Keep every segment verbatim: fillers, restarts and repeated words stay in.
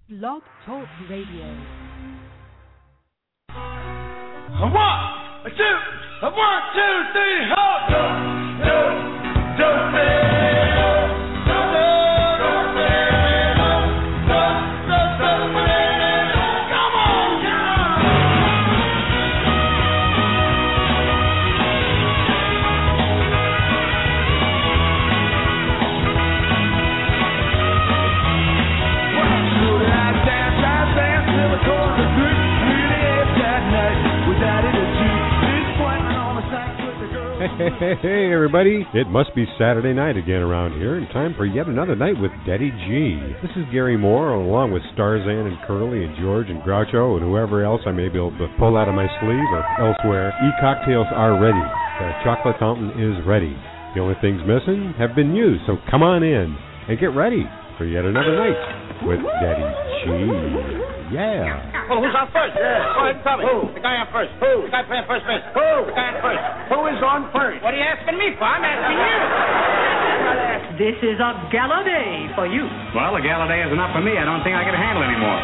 Blog Talk Radio. A one, a two, a one, two, three, ho! Do, do, do, do, Hey, hey, hey, everybody. It must be Saturday night again around here, and time for yet another night with Daddy G. This is Gary Moore, along with Starzan and Curly and George and Groucho and whoever else I may be able to pull out of my sleeve or elsewhere. E-cocktails are ready. The chocolate fountain is ready. The only things missing have been used, so come on in and get ready for yet another night with Daddy G. Yeah. Well, who's on first? Yeah. Go ahead and tell me. Who? The guy on first. Who? The guy playing first base. Who? The guy on first. Who is on first? What are you asking me for? I'm asking you. This is a gala day for you. Well, a gala day is enough for me. I don't think I can handle anymore.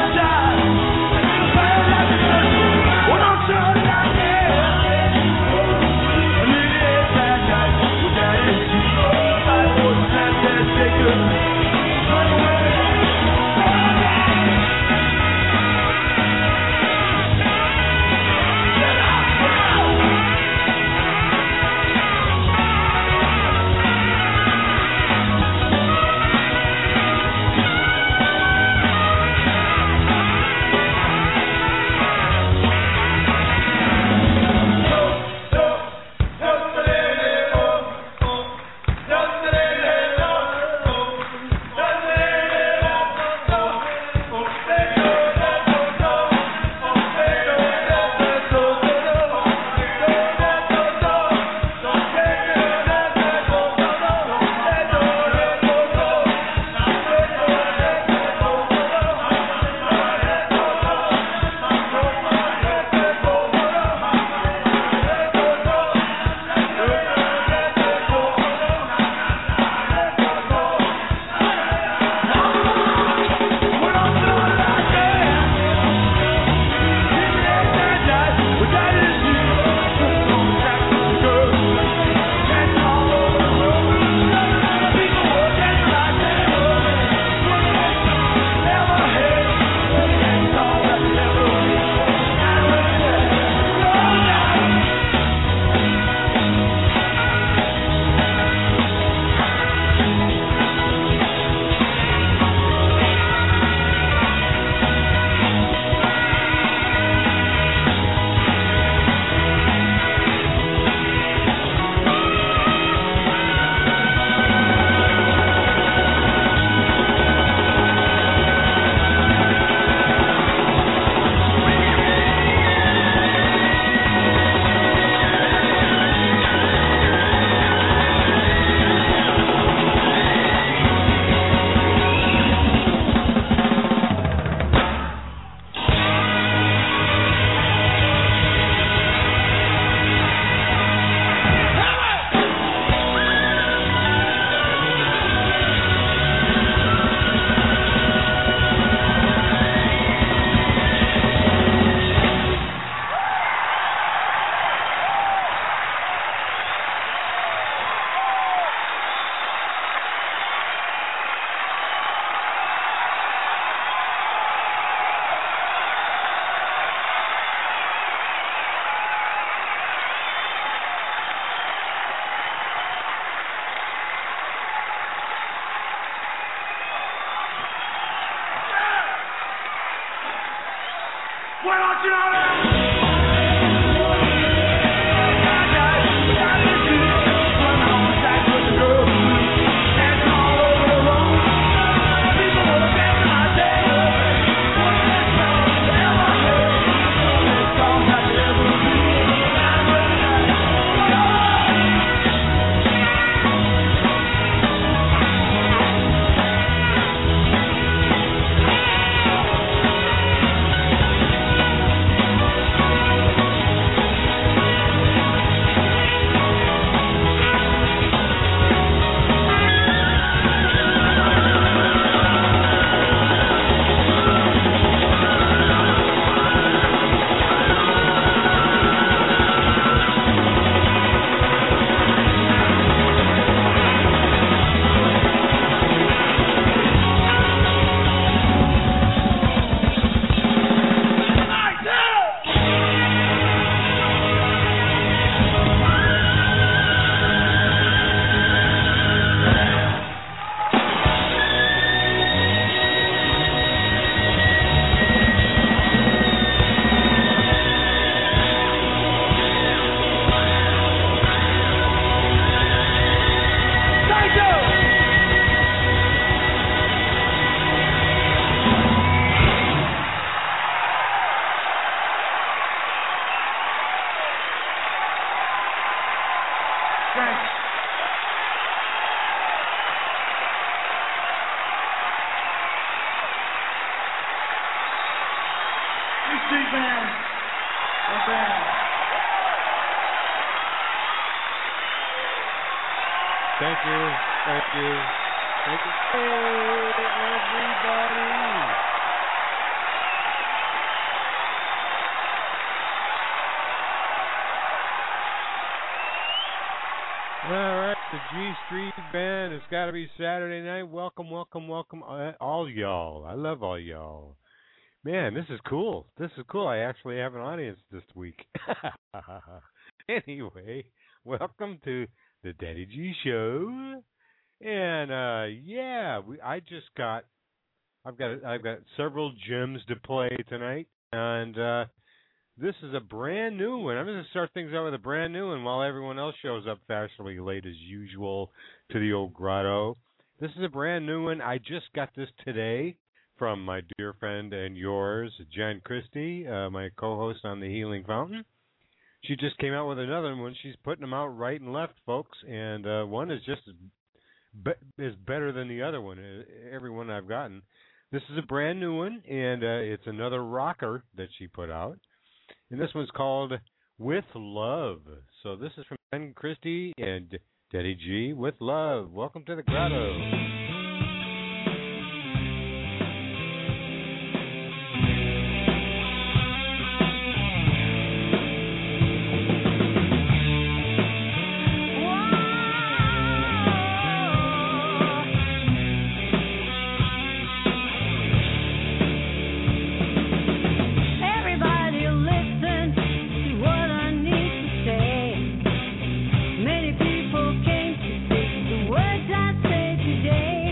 Well, don't turn it out there. Thank you. Thank you. Thank you. Hey, everybody. All right, the G Street Band. It's got to be Saturday night. Welcome, welcome, welcome, uh, all y'all. I love all y'all. Man, this is cool. This is cool. I actually have an audience this week. Anyway, welcome to the Daddy G Show. And uh, yeah, we, I just got, I've got, I've got several gems to play tonight, and uh, this is a brand new one. I'm going to start things out with a brand new one while everyone else shows up fashionably late as usual to the old grotto. This is a brand new one. I just got this today from my dear friend and yours, Jen Christie, uh, my co-host on the Healing Fountain. She just came out with another one. She's putting them out right and left, folks, and uh, one is just be- is better than the other one, every one I've gotten. This is a brand new one, and uh, it's another rocker that she put out. And this one's called With Love. So this is from Ben Christie and Daddy G with Love. Welcome to the grotto. Many people came to see the words I say today.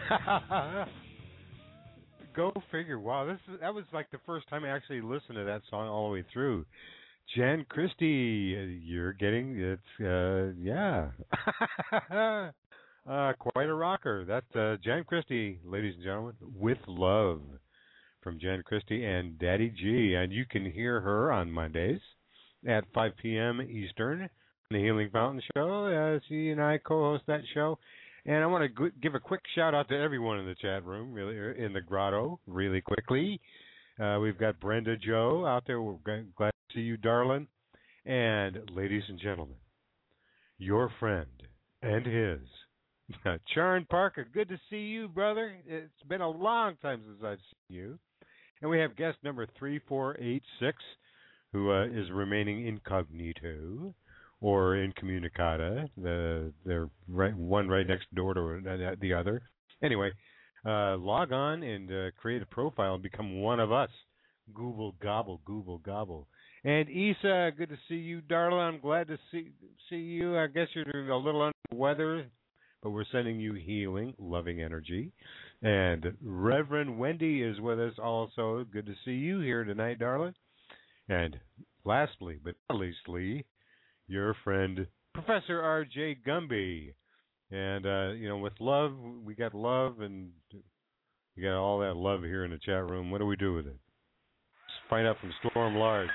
Go figure. Wow, this is, that was like the first time I actually listened to that song all the way through. Jan Christie, you're getting it's uh, yeah, uh, quite a rocker. That's uh, Jan Christie, ladies and gentlemen, with love from Jan Christie and Daddy G, and you can hear her on Mondays at five p.m. Eastern on the Healing Fountain Show. Uh, she and I co-host that show. And I want to give a quick shout-out to everyone in the chat room, really, in the grotto, really quickly. Uh, we've got Brenda Joe out there. We're glad to see you, darling. And, ladies and gentlemen, your friend and his, Charn Parker. Good to see you, brother. It's been a long time since I've seen you. And we have guest number three four eight six, who uh, is remaining incognito. Or incommunicata, the they're right one right next door to the other. Anyway, uh, log on and uh, create a profile and become one of us. Google gobble, Google gobble. And Issa, good to see you, darling. I'm glad to see see you. I guess you're a little under the weather, but we're sending you healing, loving energy. And Reverend Wendy is with us also. Good to see you here tonight, darling. And lastly, but not leastly, your friend, Professor R J Gumby. And, uh, you know, with love, we got love, and we got all that love here in the chat room. What do we do with it? Let's find out from Storm Large.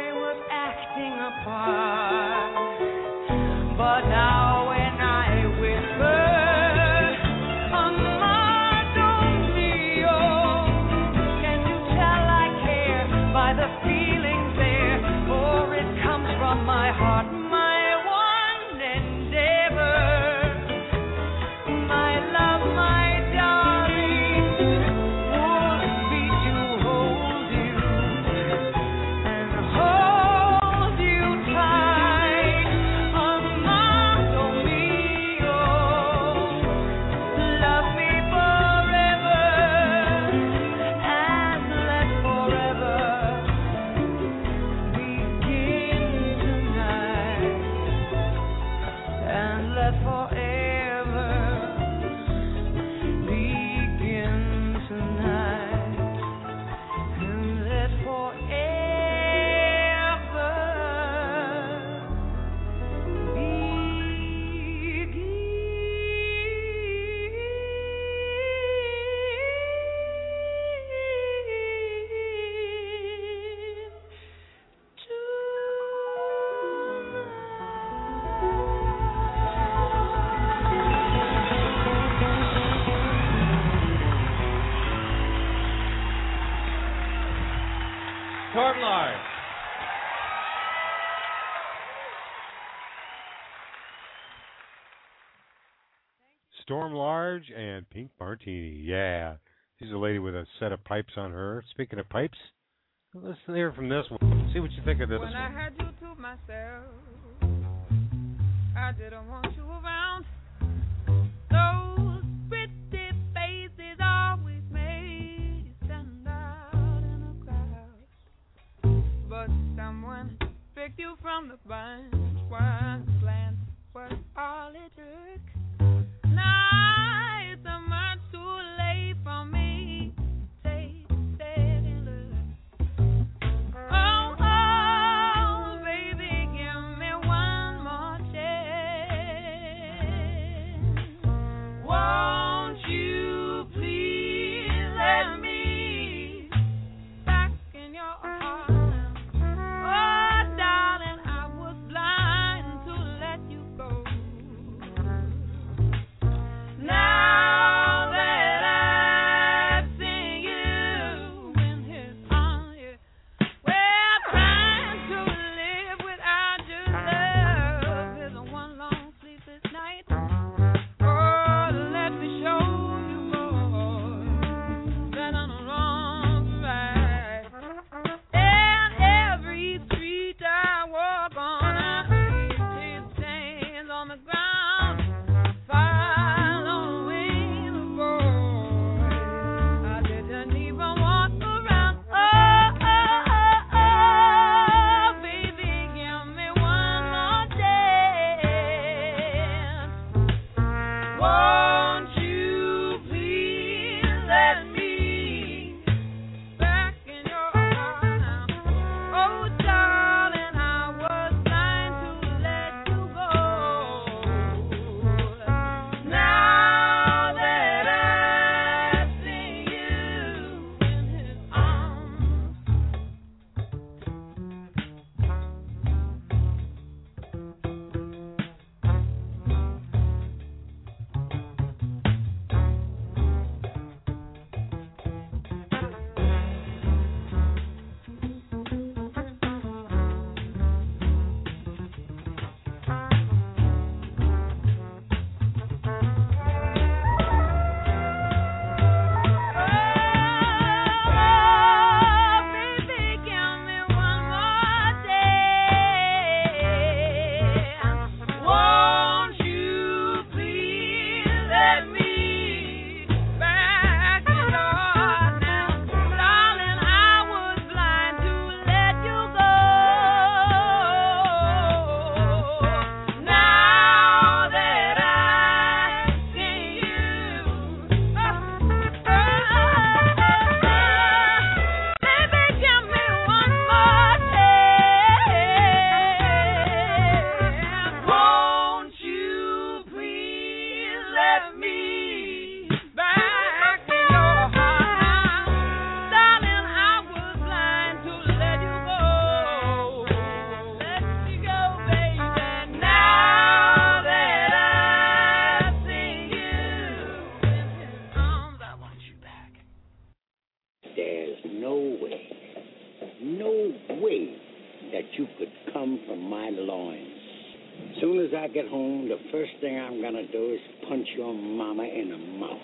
But now when I will Storm Large and Pink Martini. Yeah, she's a lady with a set of pipes on her. Speaking of pipes, let's hear from this one. See what you think of this when one. I had you to myself, I didn't want you around. Those pretty faces always made you stand out in a crowd. But someone picked you from the bunch. One glance was all it took. Now it's so much too late for me. Take a steady look. Oh, oh, baby, give me one more chance. Won't you please let me back in your arms? Oh, darling, I was blind to let you go. Now that I've seen you in his arms, well, trying to live without your love is one long sleepless night. Oh, let me show you more than on a wrong ride. And every street I walk on, I see his stains on the ground. Following the boy, I didn't even walk around. Oh, oh, oh, oh, baby, give me one more chance. Won't you please let me back in your arms? Oh, darling, I was blind to let you go. Now that I've seen you in his arms. Oh, baby, give me one more chance. Won't you please let me back in your arms now? Darling, I was blind to let you go. Now that I've seen you, baby, give me one more chance. Won't you please let me back in your heart? Darling, I was blind to let you go. Let me go, baby. Now that I've seen you in his arms, I want you back. There's no way, no way that you could come from my loins. As soon as I get home, the first thing I'm going to do is punch your mama in the mouth.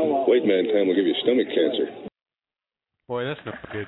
Weight man time will give you stomach cancer. Boy, that's no good.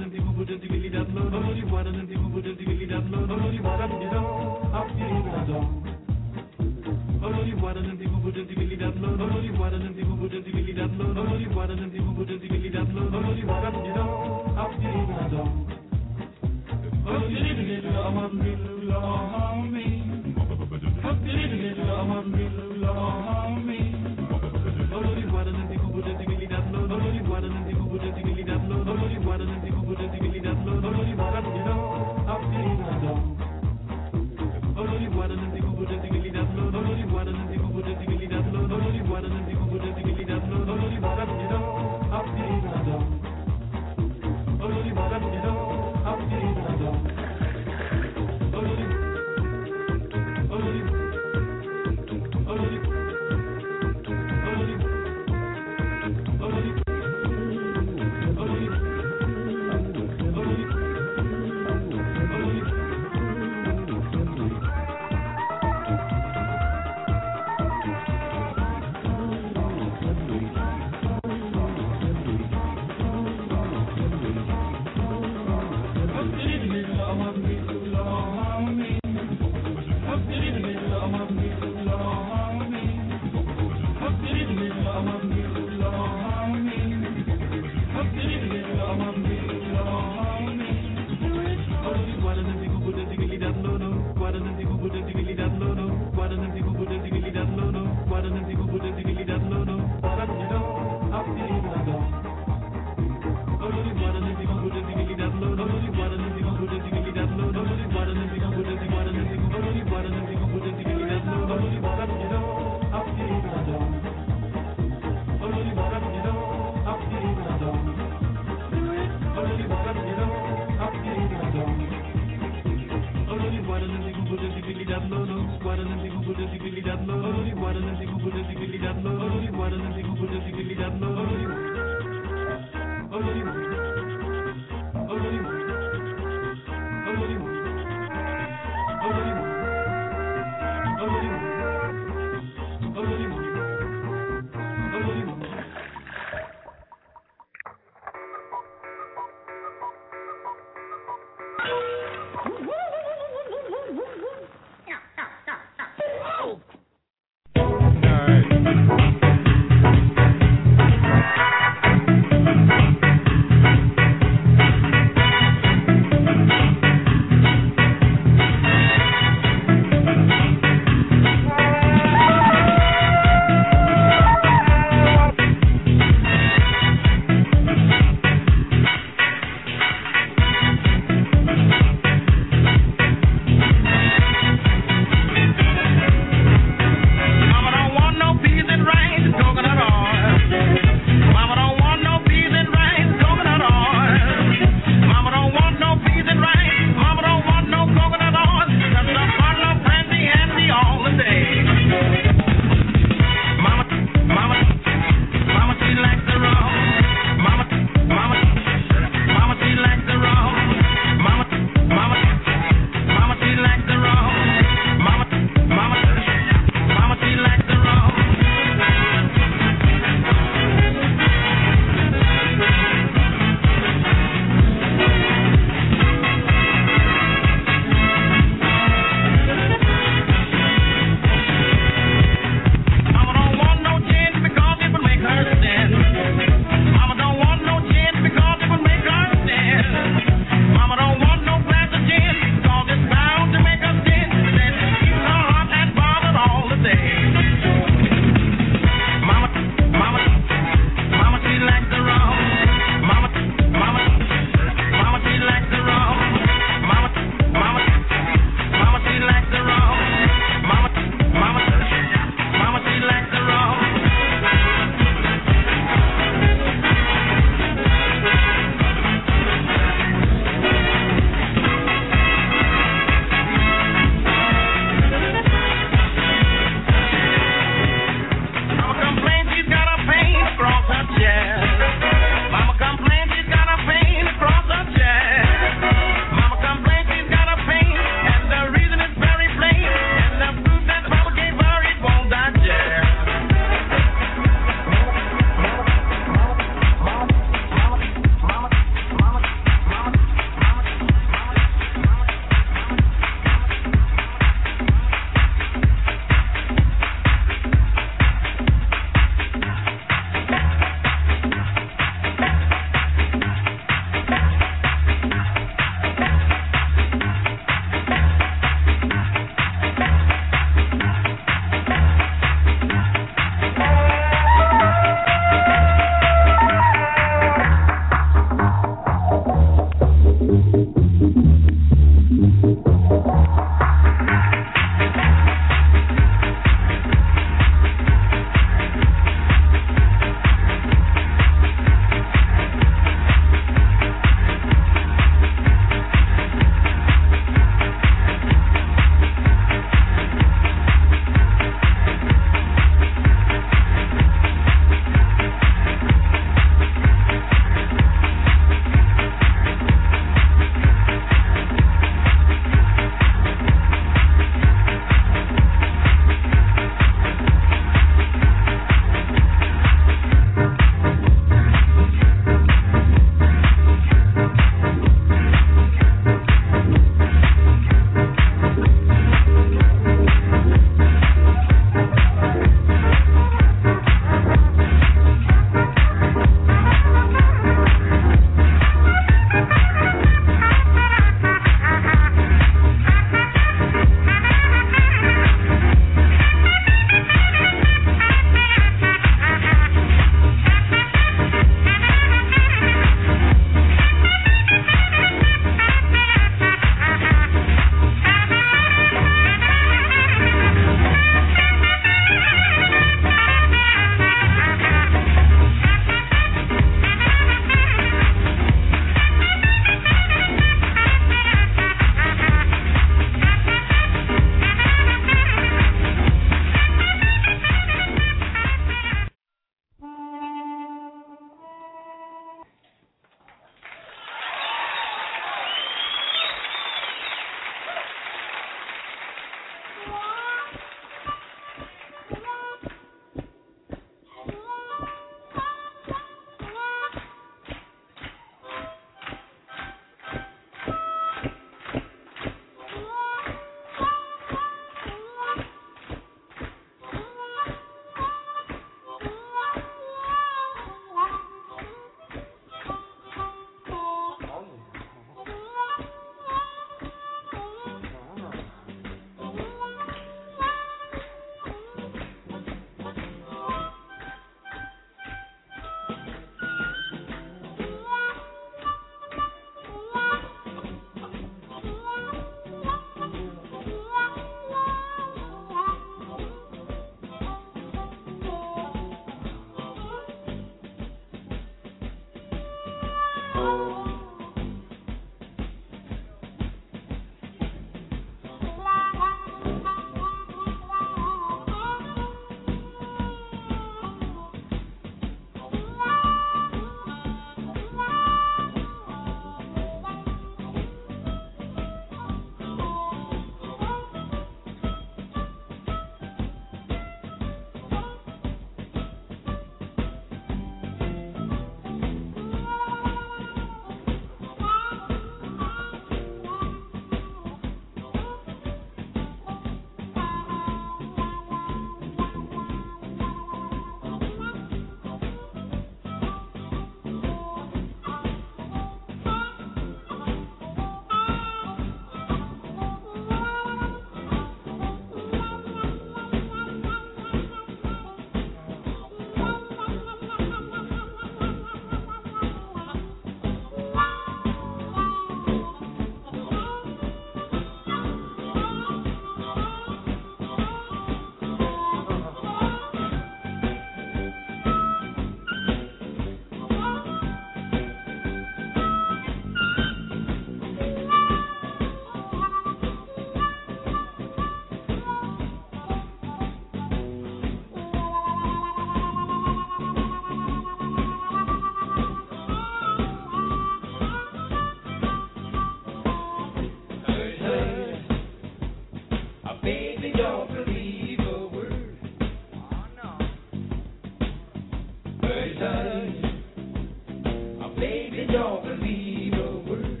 believe a word.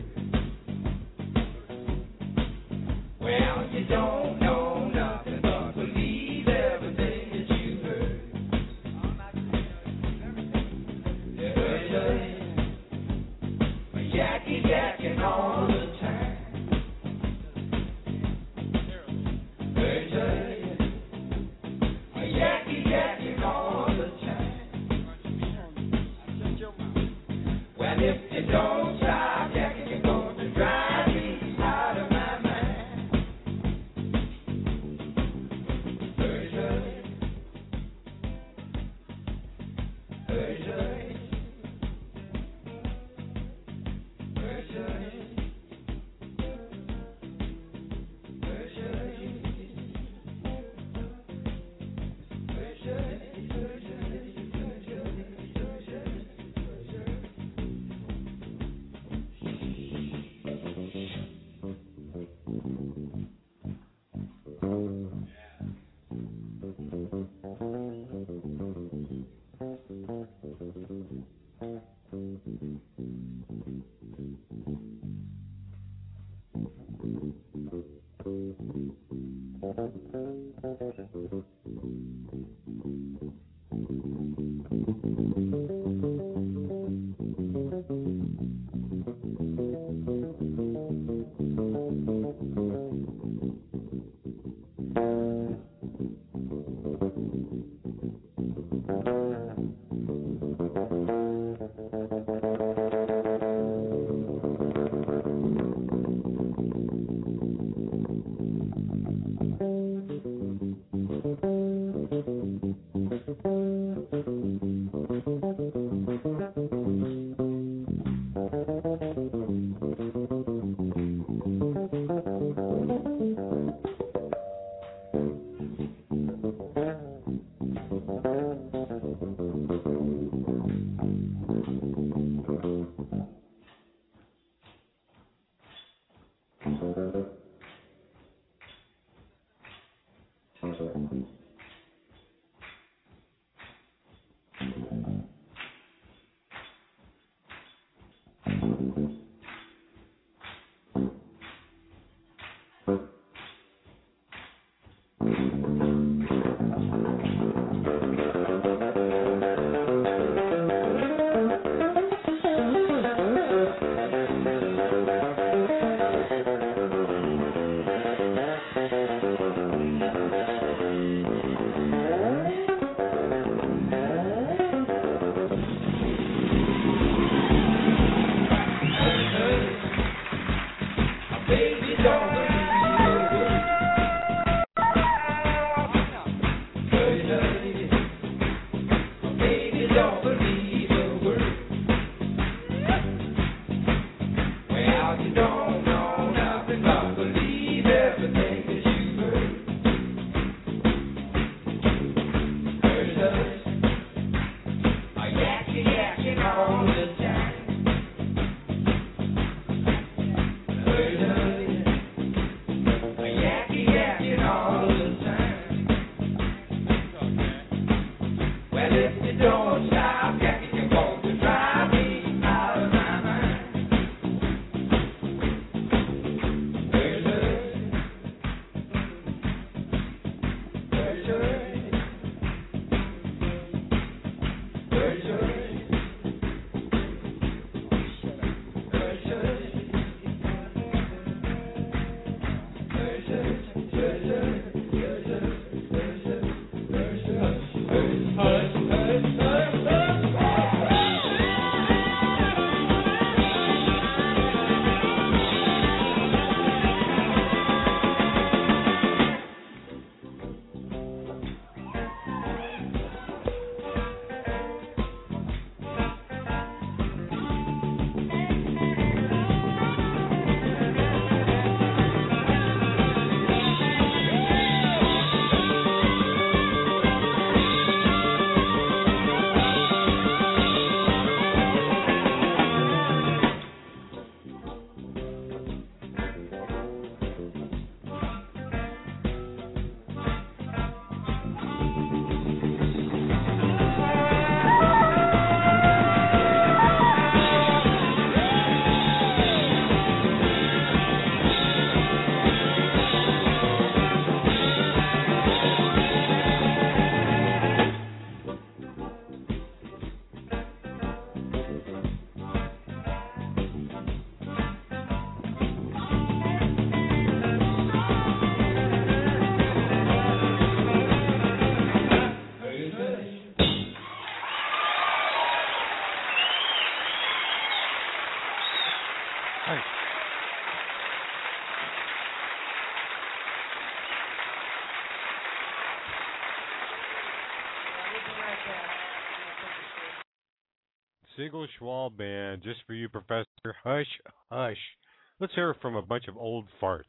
Well, you don't know nothing but believe everything that you heard. You heard it, yakky yakking all the time. Heard it, yakky yakking all the time. Well, if you don't stop yakking, you're going to drive me out of my mind. Heard it, heard it, heard it. Hey. Siegel Schwal Band, just for you, Professor. Hush, hush. Let's hear it from a bunch of old farts.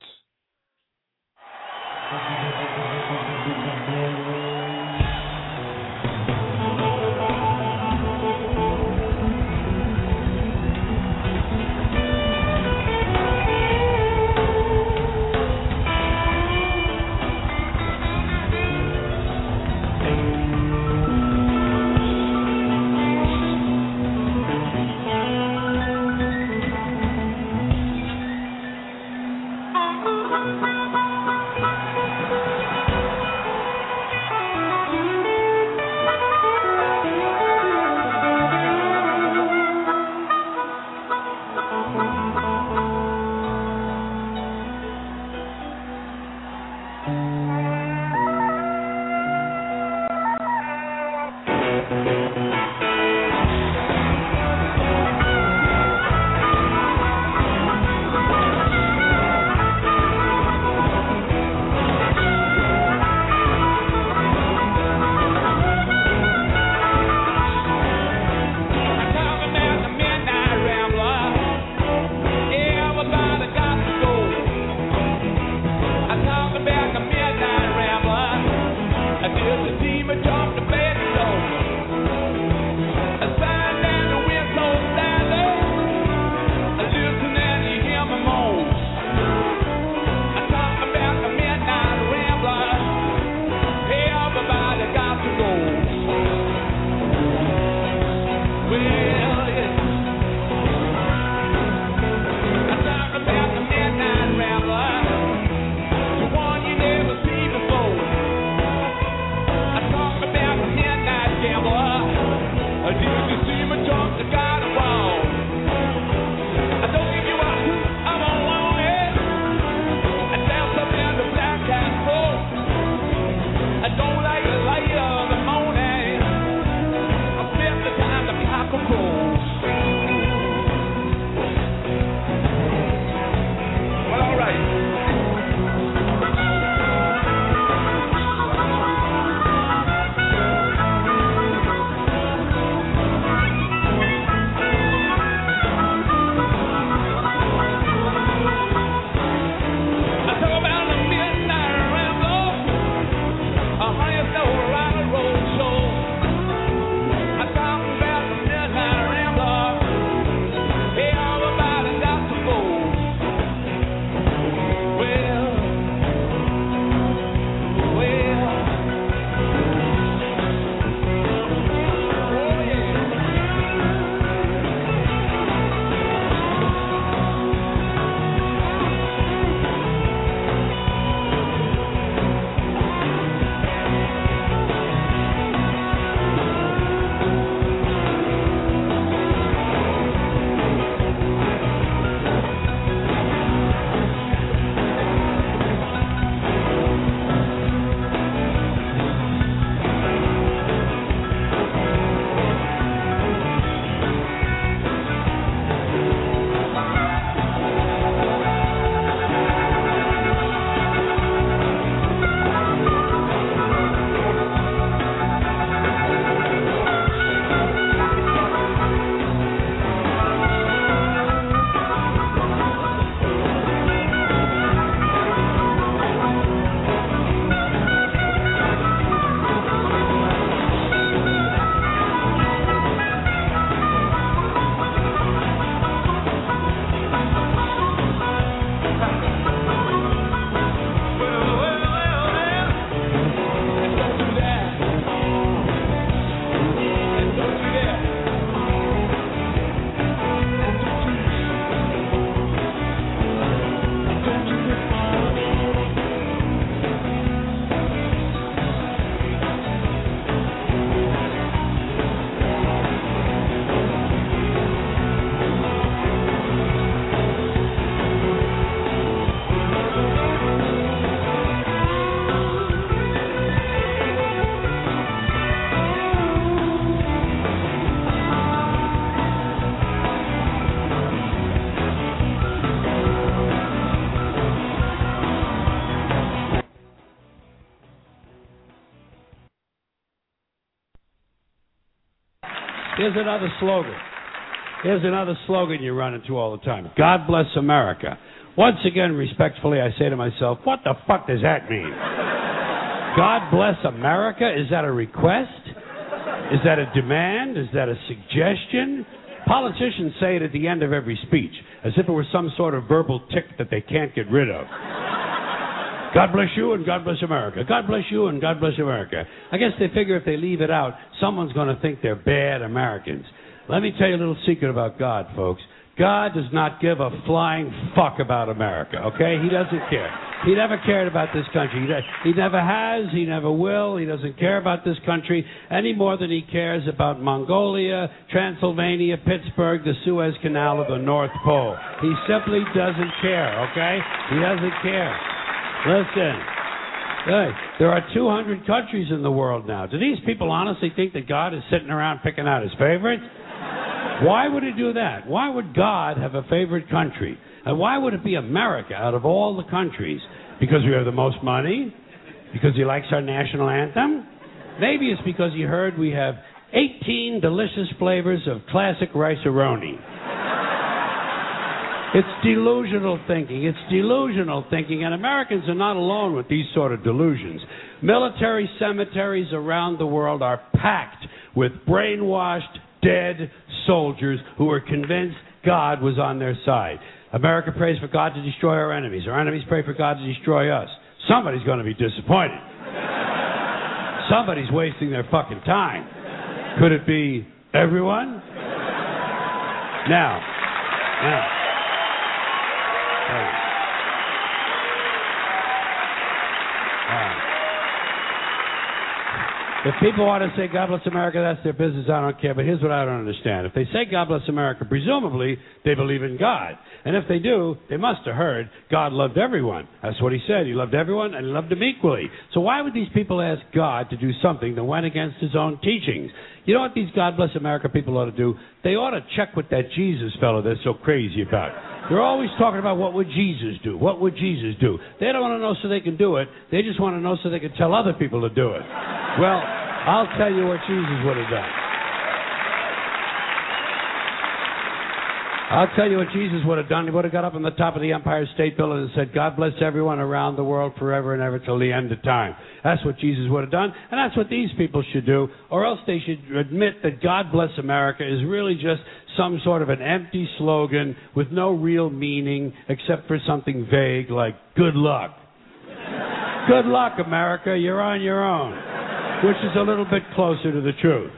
Here's another slogan. Here's another slogan you run into all the time. God bless America. Once again, respectfully, I say to myself, what the fuck does that mean? God bless America? Is that a request? Is that a demand? Is that a suggestion? Politicians say it at the end of every speech, as if it were some sort of verbal tick that they can't get rid of. God bless you and God bless America. God bless you and God bless America. I guess they figure if they leave it out, someone's going to think they're bad Americans. Let me tell you a little secret about God, folks. God does not give a flying fuck about America, okay? He doesn't care. He never cared about this country. He, does, he never has. He never will. He doesn't care about this country any more than he cares about Mongolia, Transylvania, Pittsburgh, the Suez Canal, or the North Pole. He simply doesn't care, okay? He doesn't care. Listen. Hey, there are two hundred countries in the world now. Do these people honestly think that God is sitting around picking out his favorites? Why would he do that? Why would God have a favorite country? And why would it be America out of all the countries? Because we have the most money? Because he likes our national anthem? Maybe it's because he heard we have eighteen delicious flavors of classic rice-a-roni. It's delusional thinking. It's delusional thinking, and Americans are not alone with these sort of delusions. Military cemeteries around the world are packed with brainwashed, dead soldiers who are convinced God was on their side. America prays for God to destroy our enemies. Our enemies pray for God to destroy us. Somebody's going to be disappointed. Somebody's wasting their fucking time. Could it be everyone? Now, now. If people want to say God bless America, that's their business. I don't care. But here's what I don't understand. If they say God bless America, presumably they believe in God. And if they do, they must have heard God loved everyone. That's what he said. He loved everyone and he loved them equally. So why would these people ask God to do something that went against his own teachings? You know what these God bless America people ought to do? They ought to check with that Jesus fellow they're so crazy about. They're always talking about what would Jesus do? What would Jesus do? They don't want to know so they can do it. They just want to know so they can tell other people to do it. Well, I'll tell you what Jesus would have done. I'll tell you what Jesus would have done. He would have got up on the top of the Empire State Building and said, God bless everyone around the world forever and ever till the end of time. That's what Jesus would have done, and that's what these people should do, or else they should admit that God bless America is really just some sort of an empty slogan with no real meaning except for something vague like good luck. Good luck, America. You're on your own, which is a little bit closer to the truth.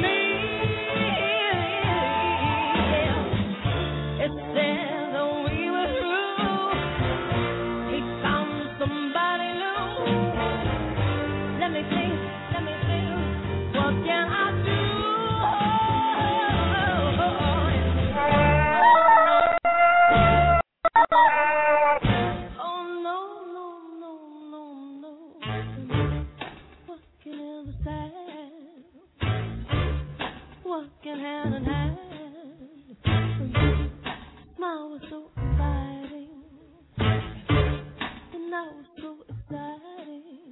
It says we went hand in hand. Smile was so inviting, and I was so exciting.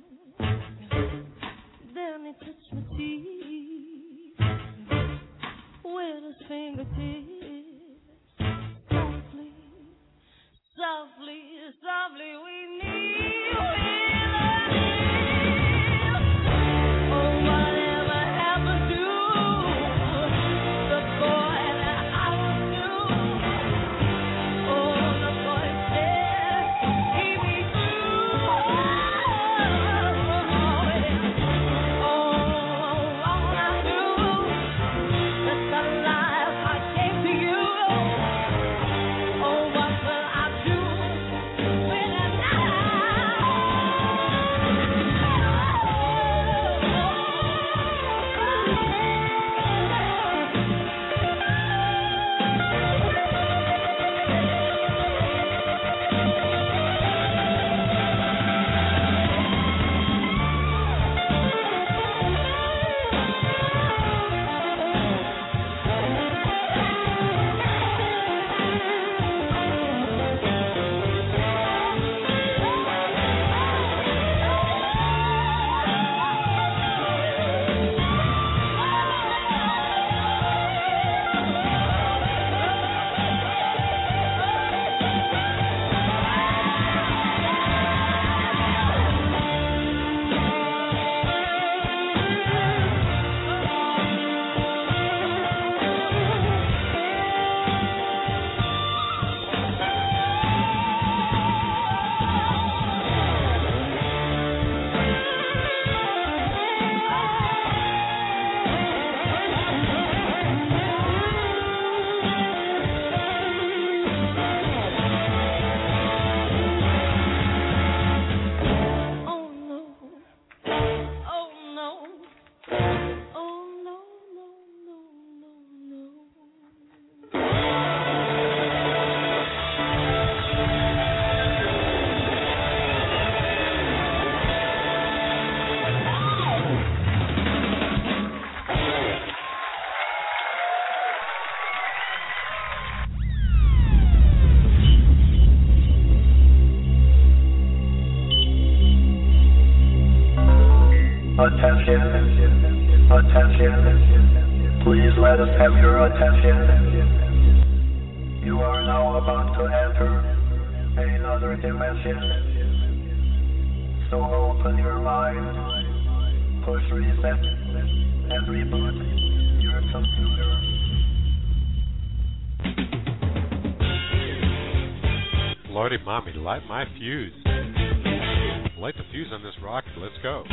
Then he touched my teeth with his fingertips. Softly, softly, softly we need. Oh, whatever happened to the boy that I was new? Oh, the boy said, keep me true. Oh, all I knew that the life I gave to you. Oh, what will I do when I Attention, attention, please let us have your attention. You are now about to enter another dimension. So open your mind, push reset, and reboot your computer. Lordy mommy, light my fuse. Light the fuse on this rocket. Let's go.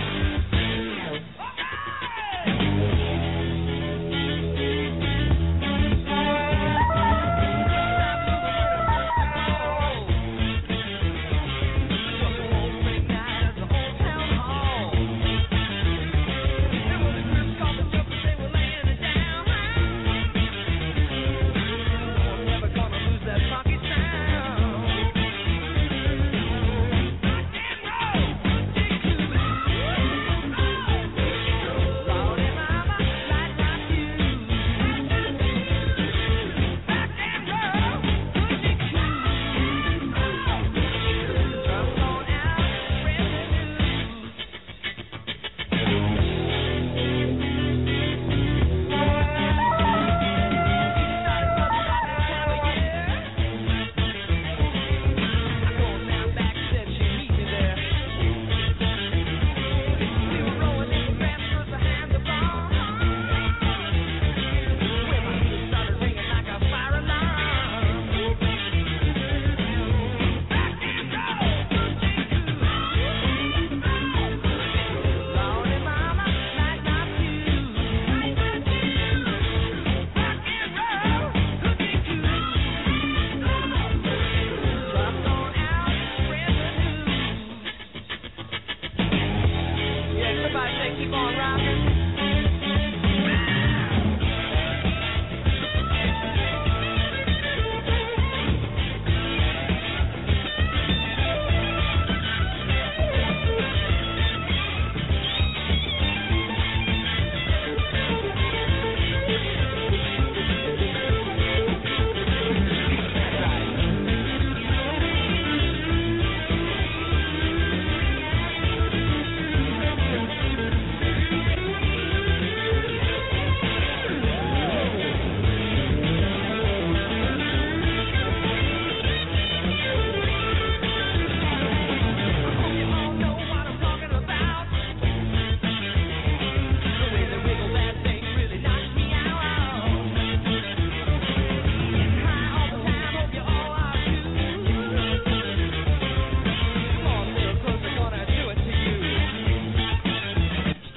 Rock and roll.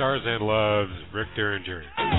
Starzan loves Rick Derringer.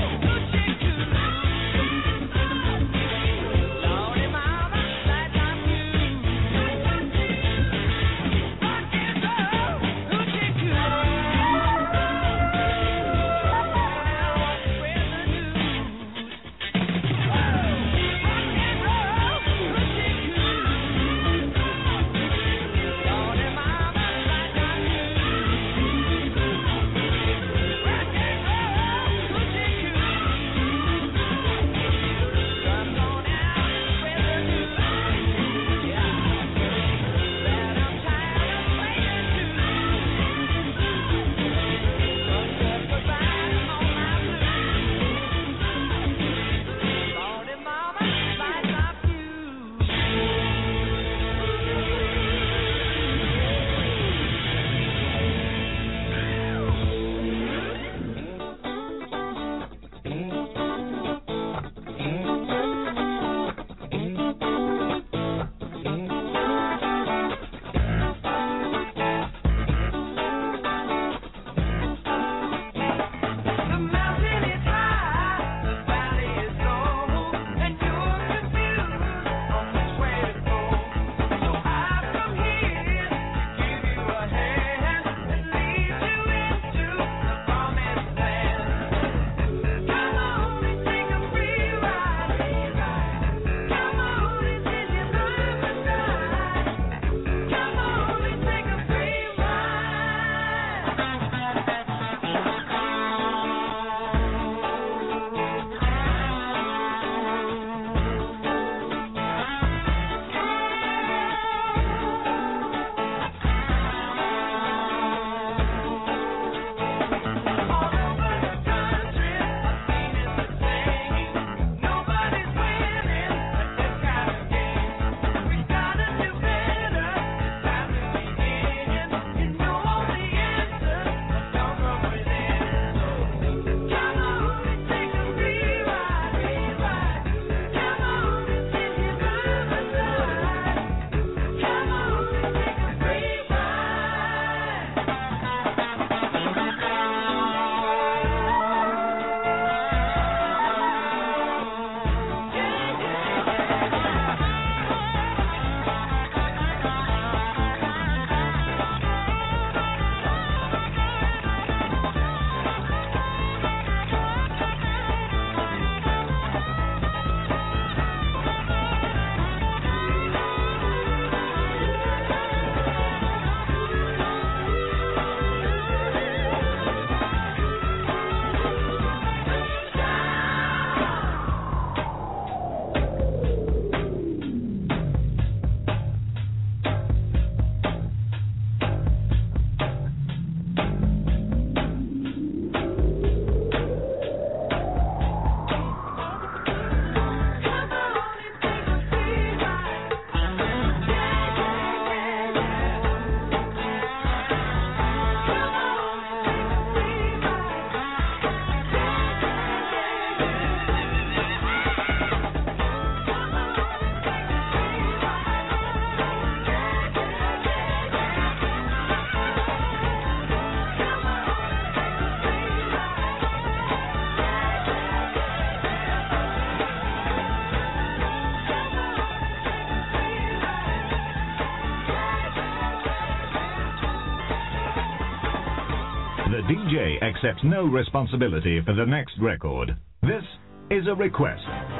The D J accepts no responsibility for the next record. This is a request.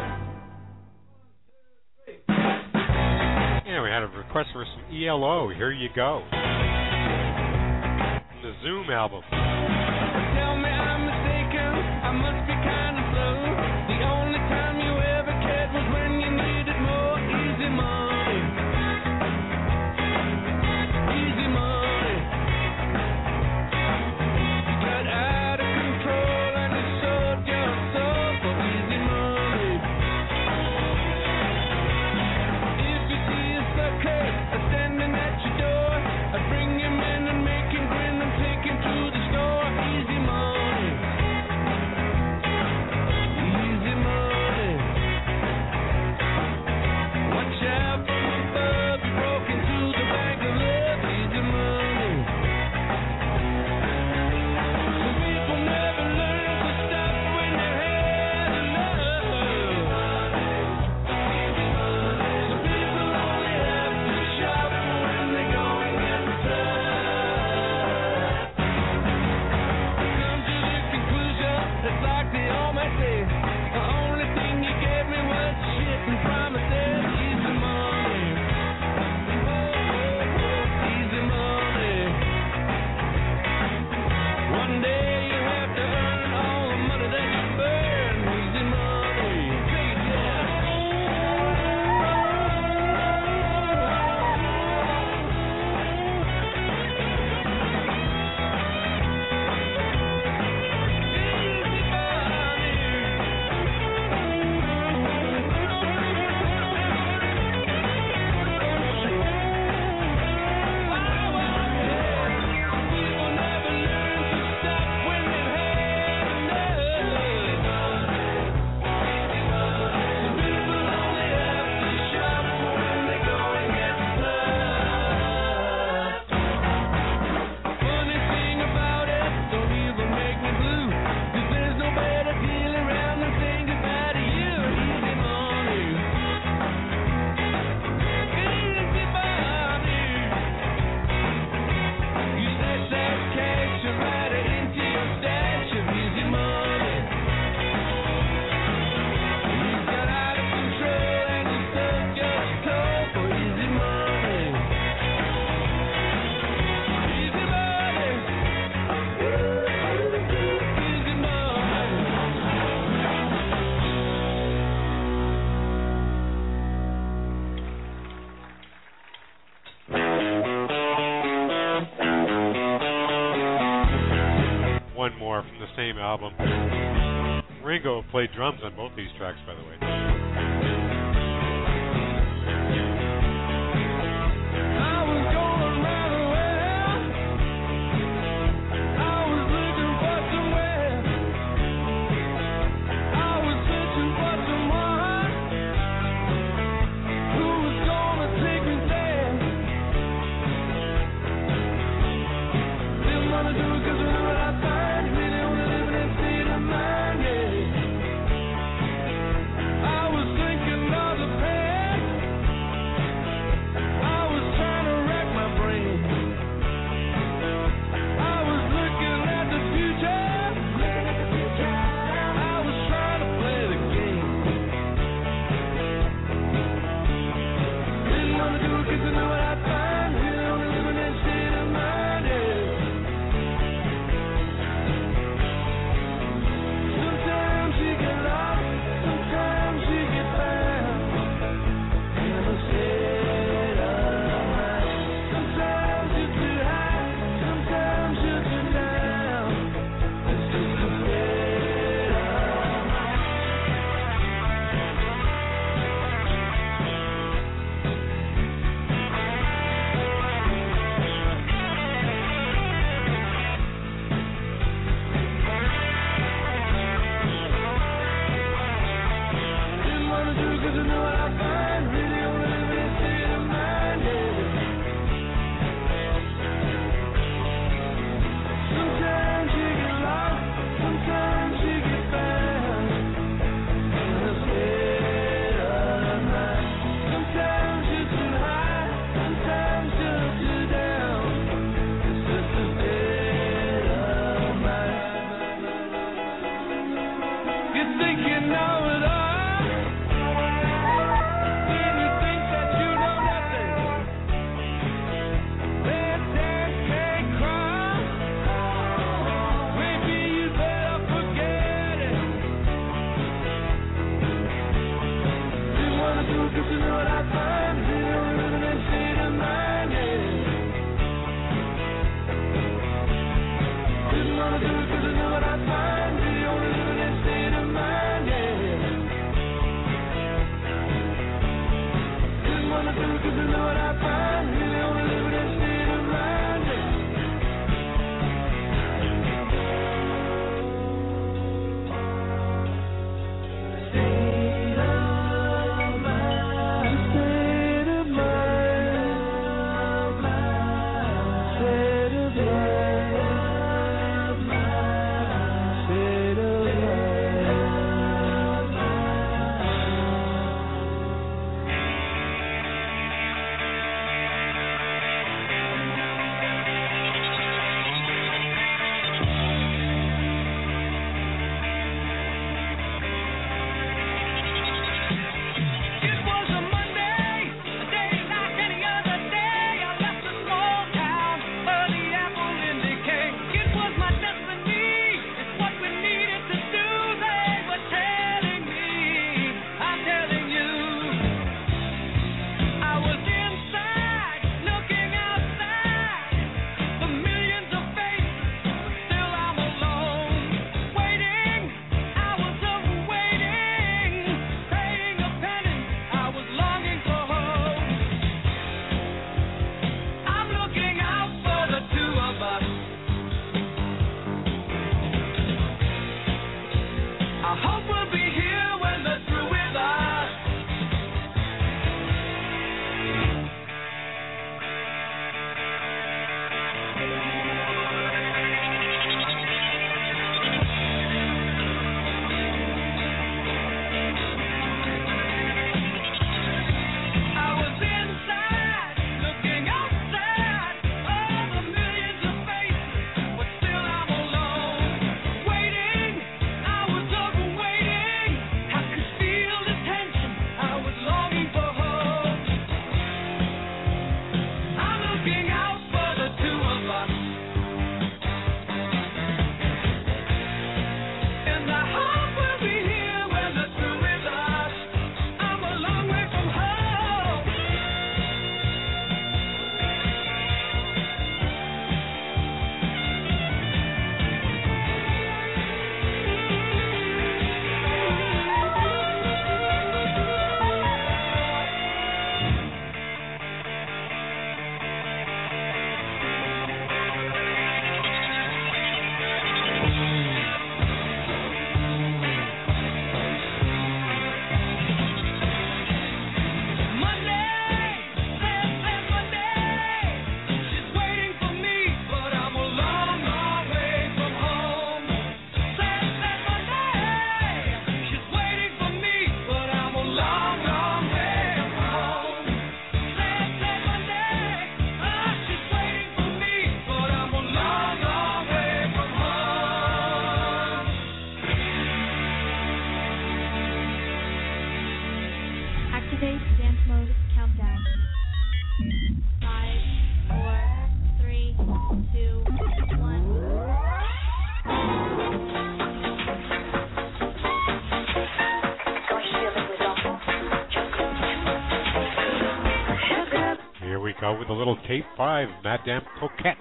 Yeah, we had a request for some E L O. Here you go. The Zoom album. Tell me I'm mistaken, I must be kind of slow. The only time you ever cared was when you needed more. Easy money, easy money. You got out of control and you sold your soul for easy money. If you see a sucker standing at your door, I bring him in and make him grin and take him to the store. one more from the same album. Ringo played drums on both these tracks, by the way. out with a little tape five, Madame Coquette.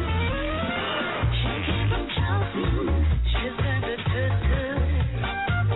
She's been twisted.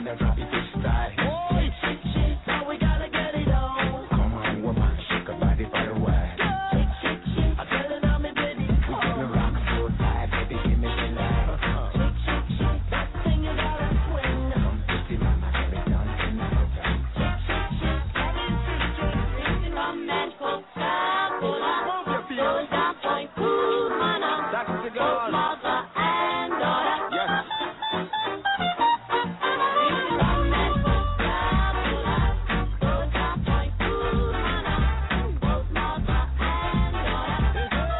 now drop it this style. Shake, shake, shake, now we gotta get it on. Come on, woman, shake your body for a while. Shake, shake, shake, I tell it on me, baby. We gonna rock so tight, baby, give me the light. Shake, shake, shake, that thing you gotta swing. Come pretty mama, get me down tonight. Shake, shake, shake, that is sweet drink. Drinking rum and Coca-Cola. Soda, point, cool, mana. That's the Both girl. mother and daughter. Yes. Drinking rum and Coca-Cola. Soda, point, cool, mana. Both mother and daughter. Drinking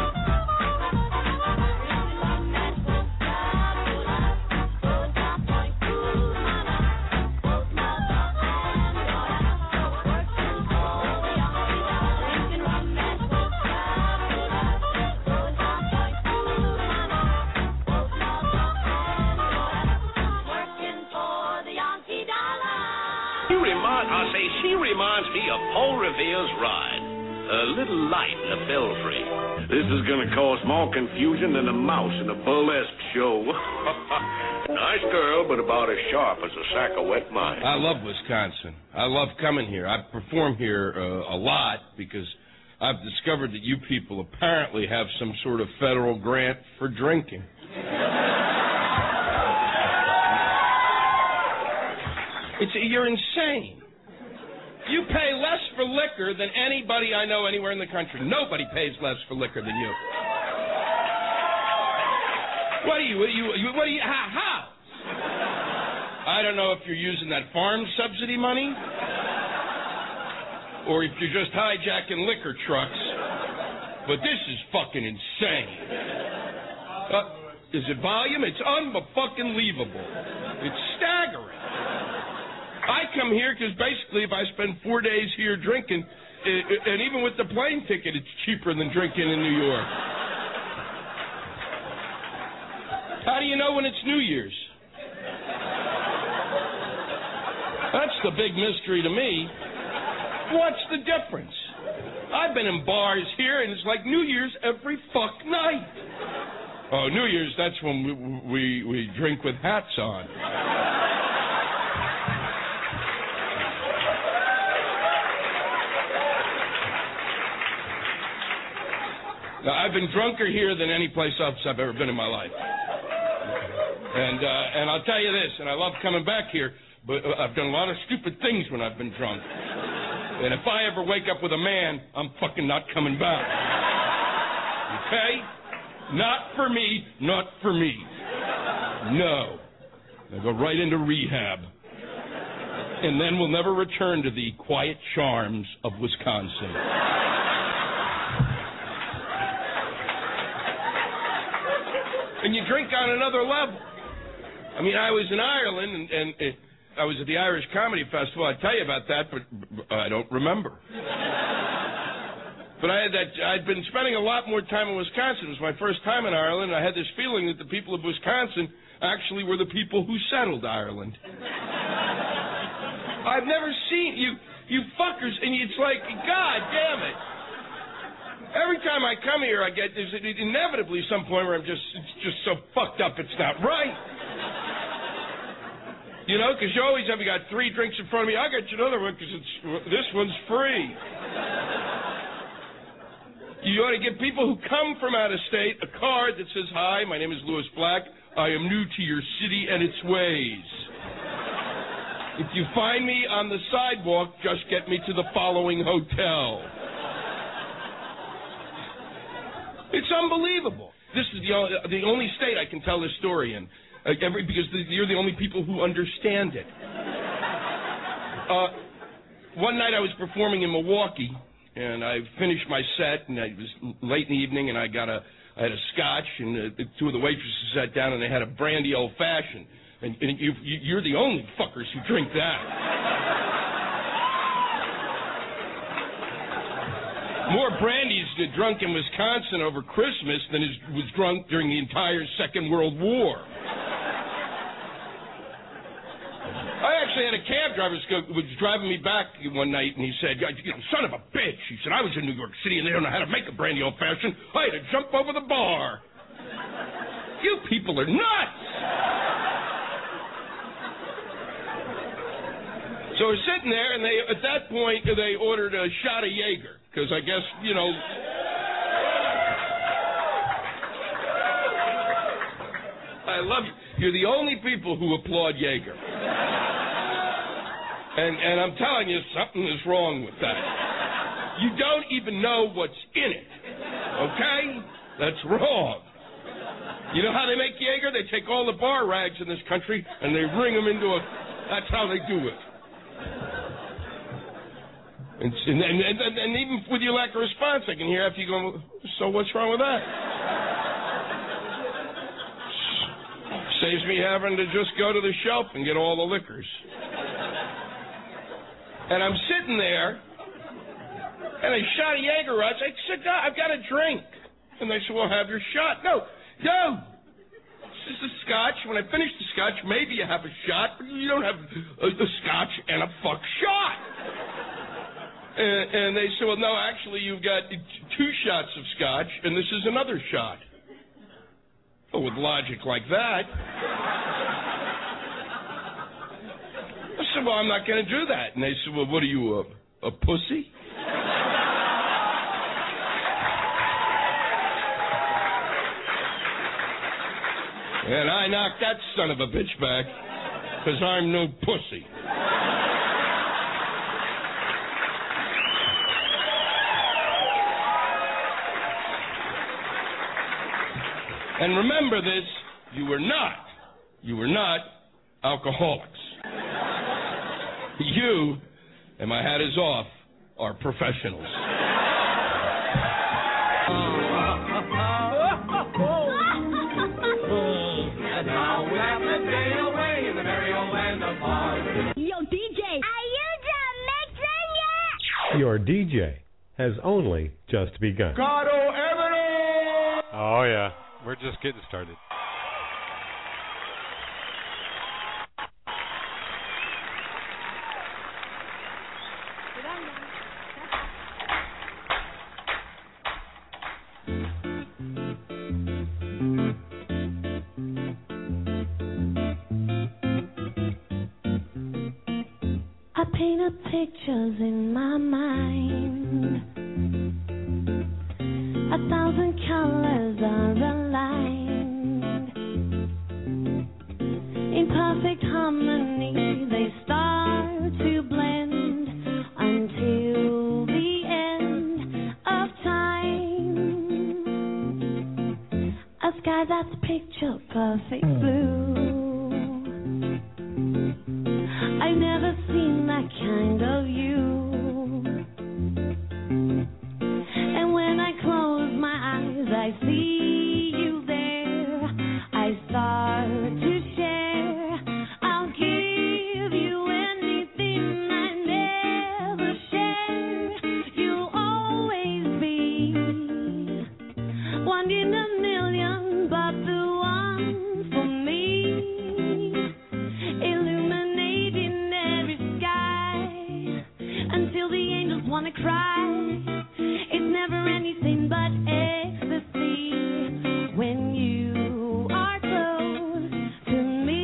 rum and Coca-Cola. Soda, point, cool, mana. Both mother and daughter. Working for the young people. Drinking rum and Coca-Cola. Soda, point, cool, mana. Both mother and daughter. Working for the Yankee dollar. She remind, I say, she reminds me of Paul Revere's ride. A little light in a belfry. This is going to cause more confusion than a mouse in a burlesque show. Nice girl, but about as sharp as a sack of wet mice. I love Wisconsin. I love coming here. I perform here uh, a lot because I've discovered that you people apparently have some sort of federal grant for drinking. It's, you're insane. You pay less for liquor than anybody I know anywhere in the country. Nobody pays less for liquor than you. What are you? What are you? you- What are you? How? how? I don't know if you're using that farm subsidy money or if you're just hijacking liquor trucks, but this is fucking insane. Uh, is it volume? It's unfucking-leavable. It's staggering. I come here because basically if I spend four days here drinking, uh, and even with the plane ticket, it's cheaper than drinking in New York. How do you know when it's New Year's? That's the big mystery to me. What's the difference? I've been in bars here, and it's like New Year's every fuck night. Oh, New Year's, that's when we, we, we drink with hats on. Now, I've been drunker here than any place else I've ever been in my life. And uh, and I'll tell you this, and I love coming back here, but uh, I've done a lot of stupid things when I've been drunk. And if I ever wake up with a man, I'm fucking not coming back. Okay? Not for me, not for me. No. I'll go right into rehab. And then we'll never return to the quiet charms of Wisconsin. And you drink on another level. I mean, I was in Ireland, and, and uh, I was at the Irish Comedy Festival. I'd tell you about that, but uh, I don't remember. But I had that. I'd been spending a lot more time in Wisconsin. It was my first time in Ireland, and I had this feeling that the people of Wisconsin actually were the people who settled Ireland. I've never seen you, you fuckers, and it's like, God damn it. Every time I come here, I get there's inevitably some point where I'm just it's just so fucked up it's not right. You know, because you always have you got three drinks in front of me. I got you another one because it's this one's free. You ought to give people who come from out of state a card that says, "Hi, my name is Louis Black. I am new to your city and its ways. If you find me on the sidewalk, just get me to the following hotel." It's unbelievable. This is the only, the only state I can tell this story in, uh, every, because the, you're the only people who understand it. Uh, one night I was performing in Milwaukee, and I finished my set, and it was late in the evening, and I got a, I had a scotch, and uh, the, two of the waitresses sat down, and they had a brandy old fashioned, and, and you, you, you're the only fuckers who drink that. More brandy's drunk in Wisconsin over Christmas than is, was drunk during the entire Second World War. I actually had a cab driver who was driving me back one night, and he said, "You know, son of a bitch," he said, "I was in New York City, and they don't know how to make a brandy old-fashioned. I had to jump over the bar." You people are nuts! So we're sitting there, and they at that point they ordered a shot of Jaeger because I guess you know. I love you. You're the only people who applaud Jaeger. And and I'm telling you, something is wrong with that. You don't even know what's in it. Okay? That's wrong. You know how they make Jaeger? They take all the bar rags in this country and they wring them into a... That's how they do it. And, and, and, and, and even with your lack of response, I can hear after you go, so what's wrong with that? Saves me having to just go to the shelf and get all the liquors. And I'm sitting there, and a shot of Jaeger rush. I said, no, I've got a drink. And they said, well, have your shot. No, no. This is a scotch. When I finish the scotch, maybe you have a shot, but you don't have a, a scotch and a fuck shot. And, and they said, well, no, actually, you've got two shots of scotch, and this is another shot. Well, with logic like that, I said, well, I'm not going to do that. And they said, well, what are you, a, a pussy? And I knocked that son of a bitch back, because I'm no pussy. And remember this, you were not, you were not alcoholics. You, and my hat is off, are professionals. And now we have to sail away in the merry old land of Mars. Yo, D J, are you done mixing yet? Your D J has only just begun. God, oh, Everett! Oh, yeah. We're just getting started. I painted pictures in my mind. A thousand colors are aligned. In perfect harmony, they start to blend until the end of time. A sky that's picture perfect blue. I've never seen that kind of you. And when I close my eyes, I see you there. I start to share. I'll give you anything I never share. You'll always be one in a million, but the one for me. Illuminating every sky until the angels wanna cry. It's never anything but ecstasy when you are close to me.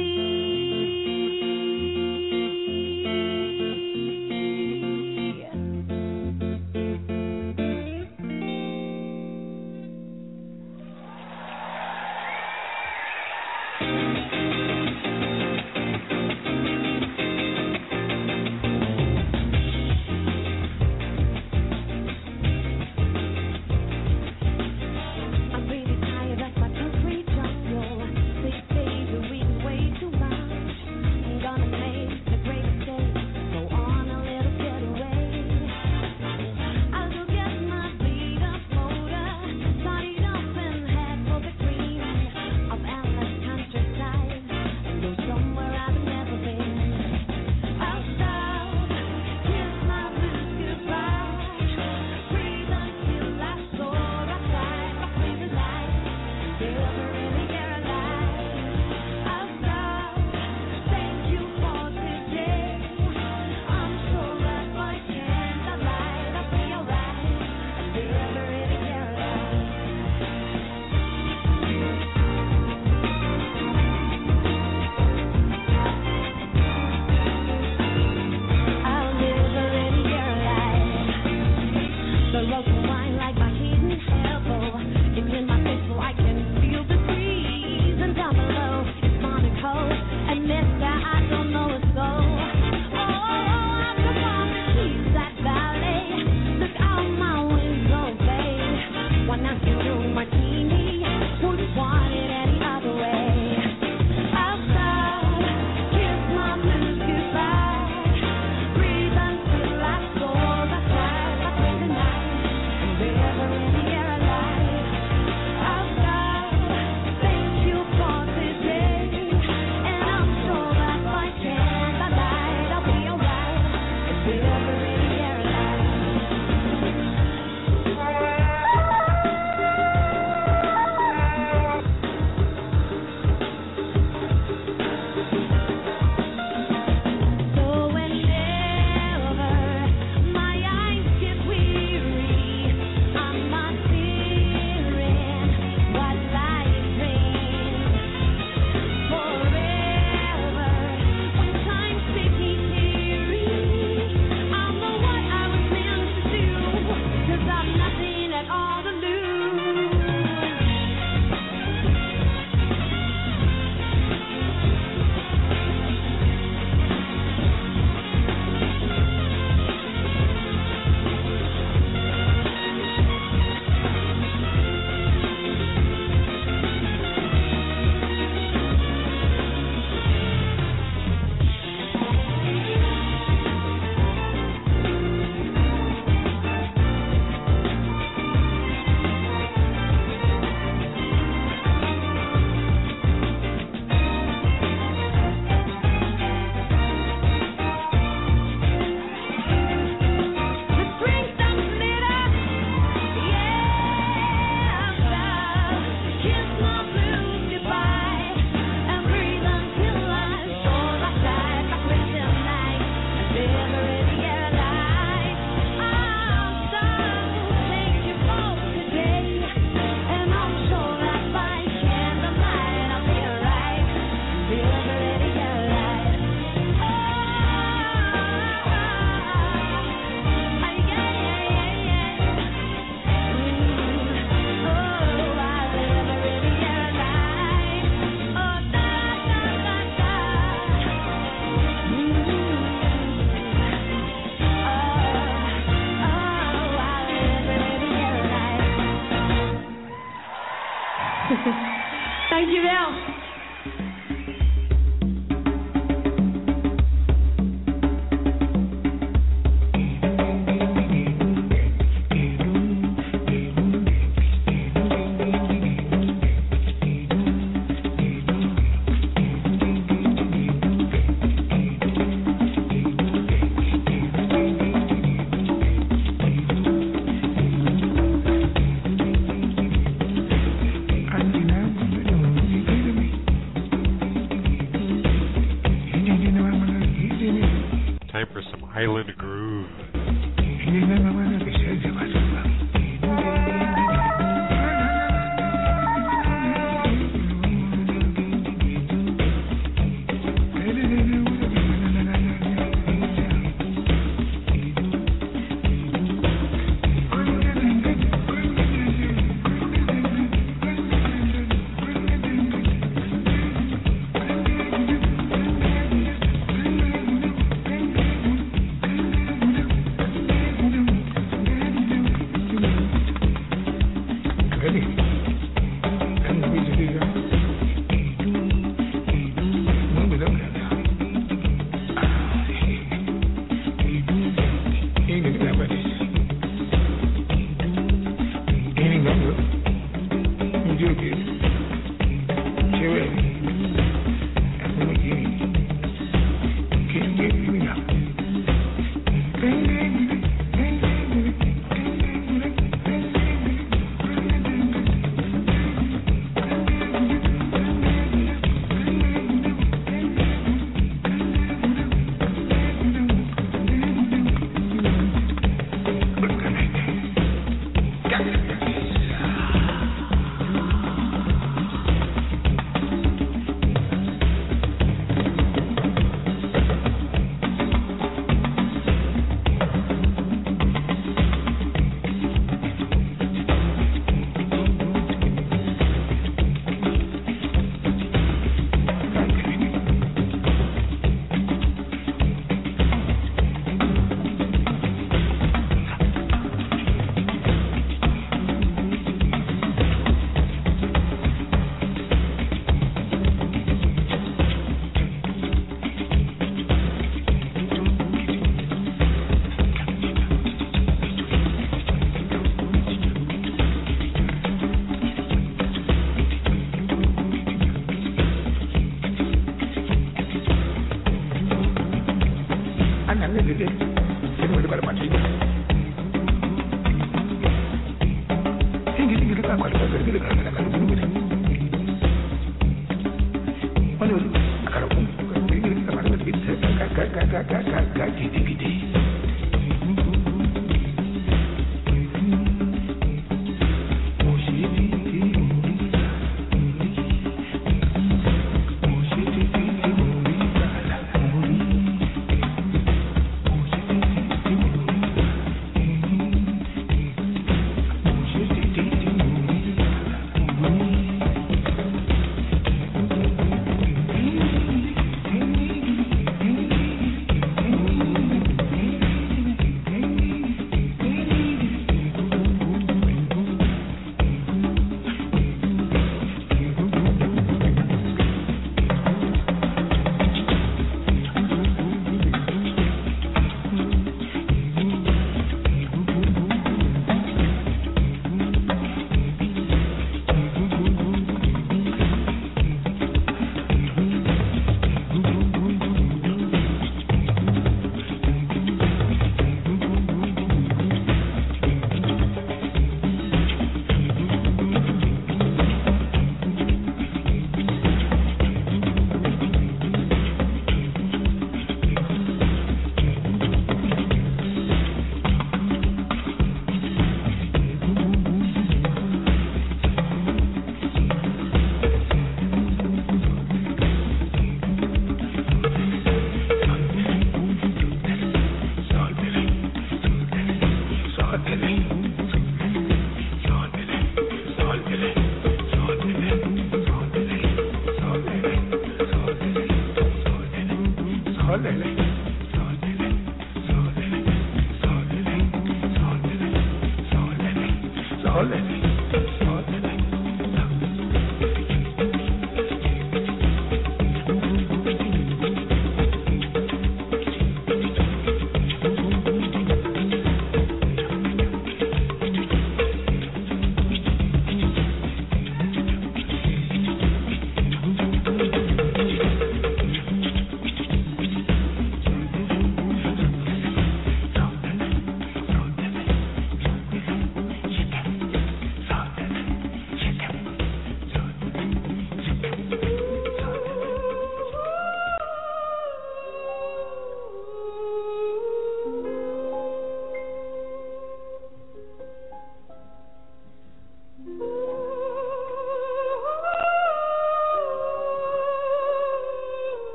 time for some Island Groove. Thank you.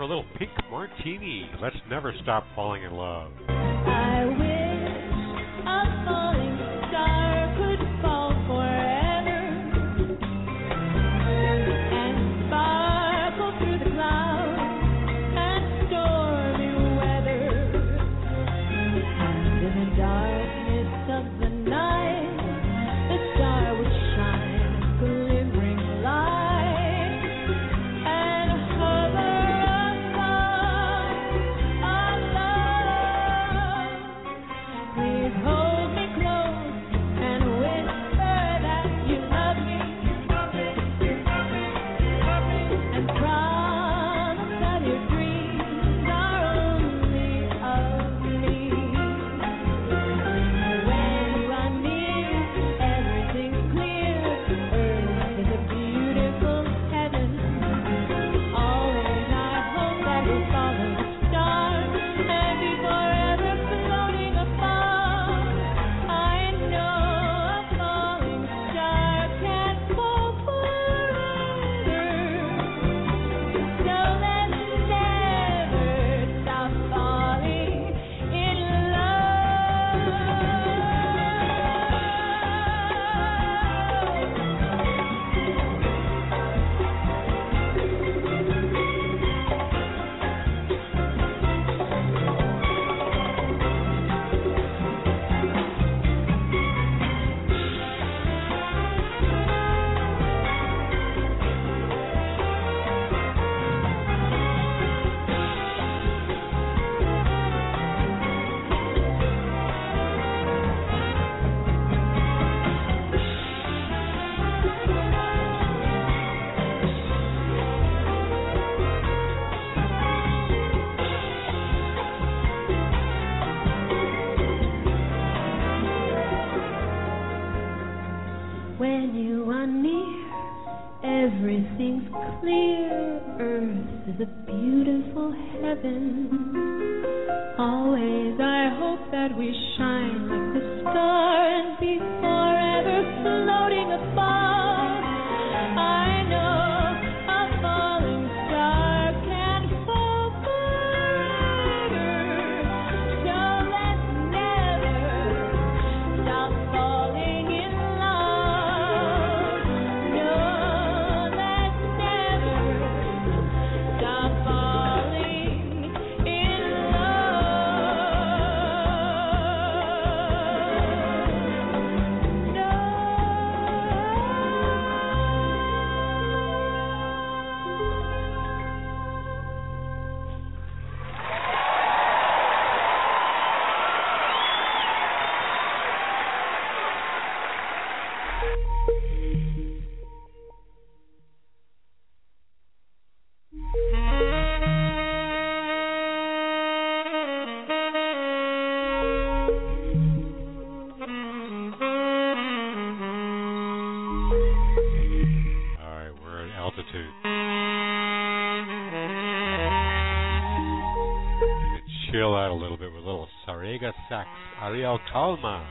a little pink martini. Let's never stop falling in love. I wish a falling star could fall forever and sparkle through the clouds and stormy weather. And in the darkness of the night, the star would shine a glimmering light and hover above our love. Please hold me close and whisper that you love me, and promise that your dreams are only of me. When you are near, everything's clear. Earth is a beautiful heaven. Always I hope that we'll follow the stars and be forever floating above. I know a falling star can't fall forever, so let's never stop falling in love. When you are near, everything's clear. Earth is a beautiful heaven. Always I hope that we shine like the star and be forever floating above. I know a falling star can't fall forever, so let's never stop falling in love. No, let's never stop falling in All right, we're at altitude. Chill out a little bit with a little Sarega sax, Ariel Calma.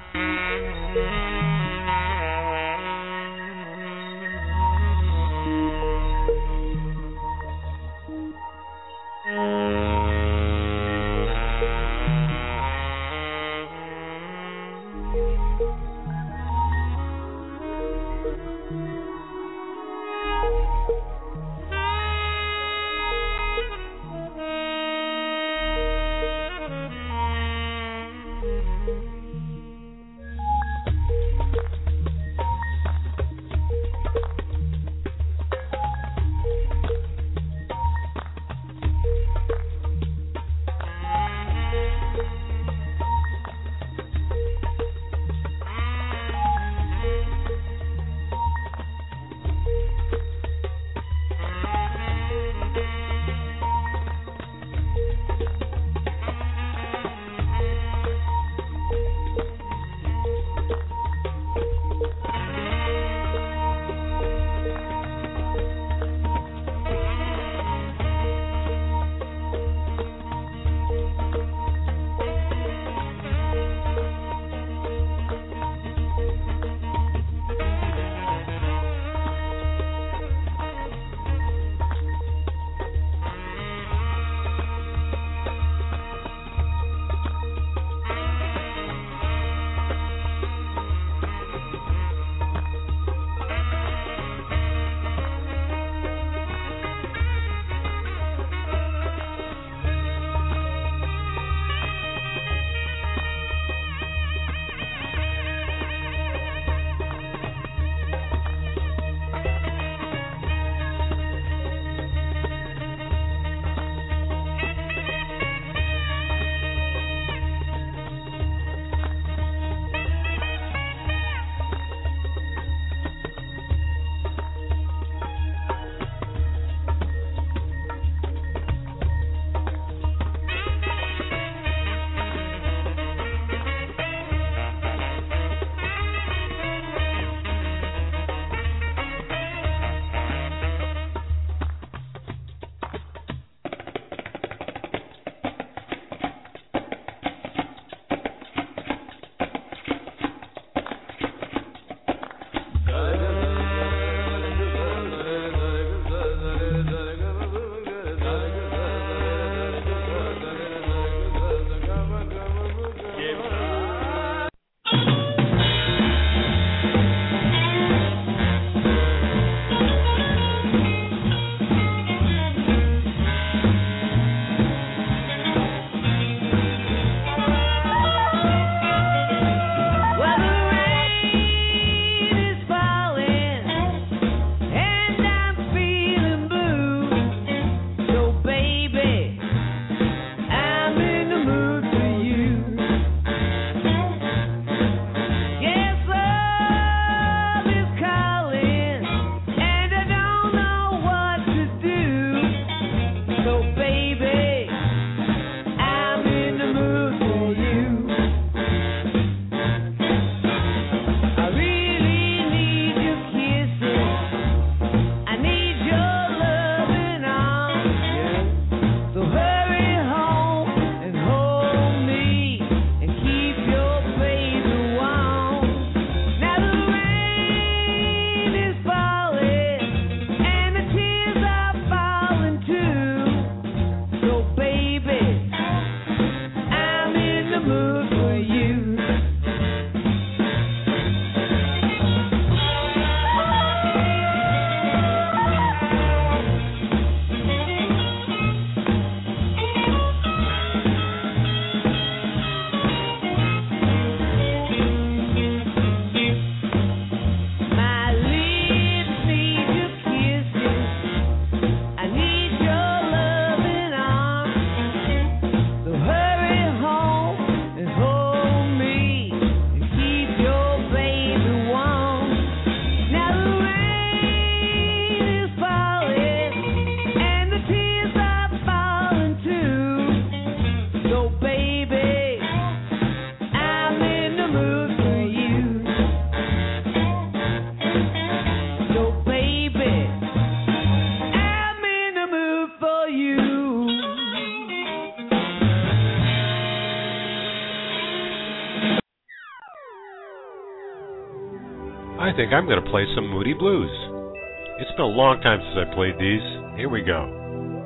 I think I'm going to play some Moody Blues. It's been a long time since I played these. Here we go.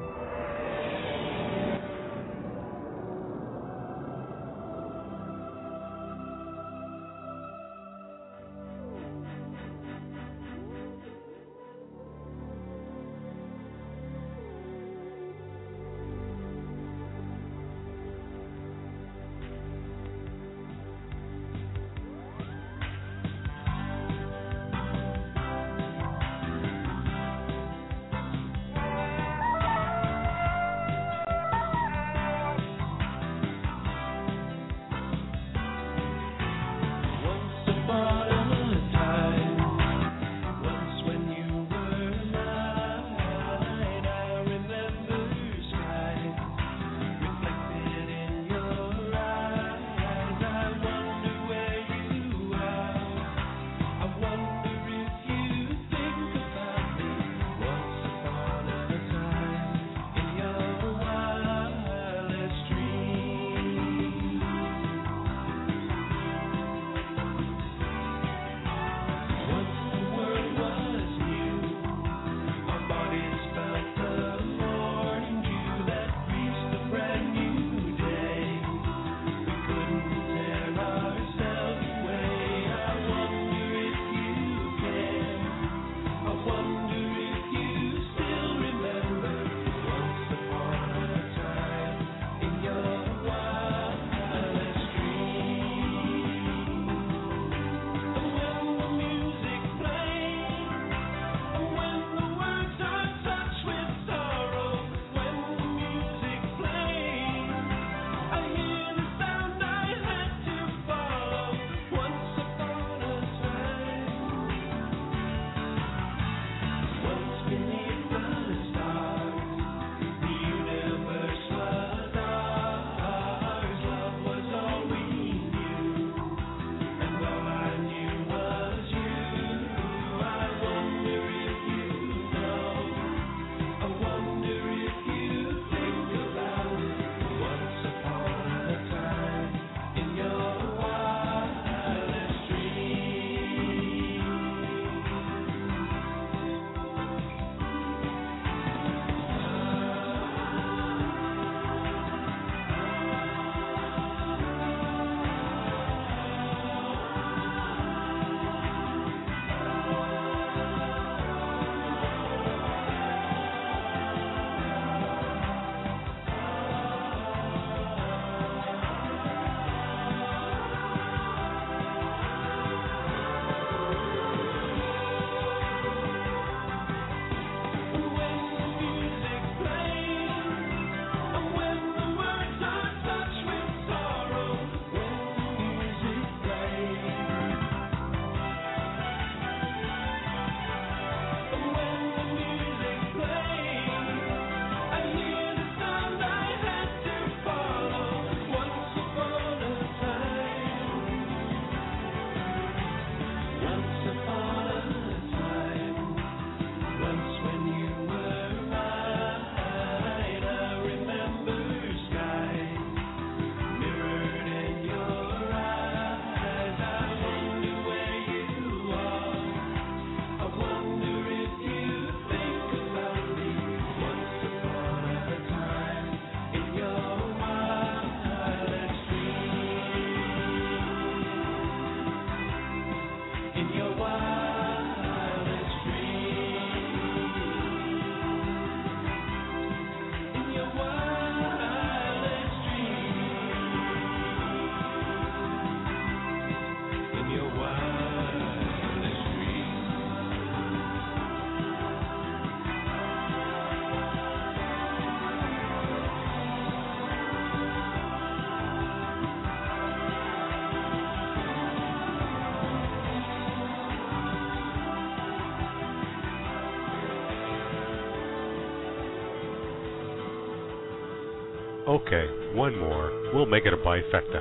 Okay, one more. We'll make it a bifecta.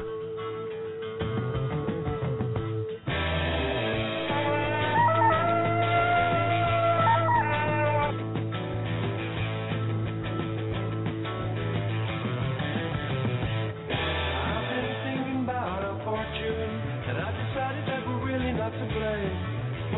I've been thinking about our fortune, and I decided that we're really not to blame.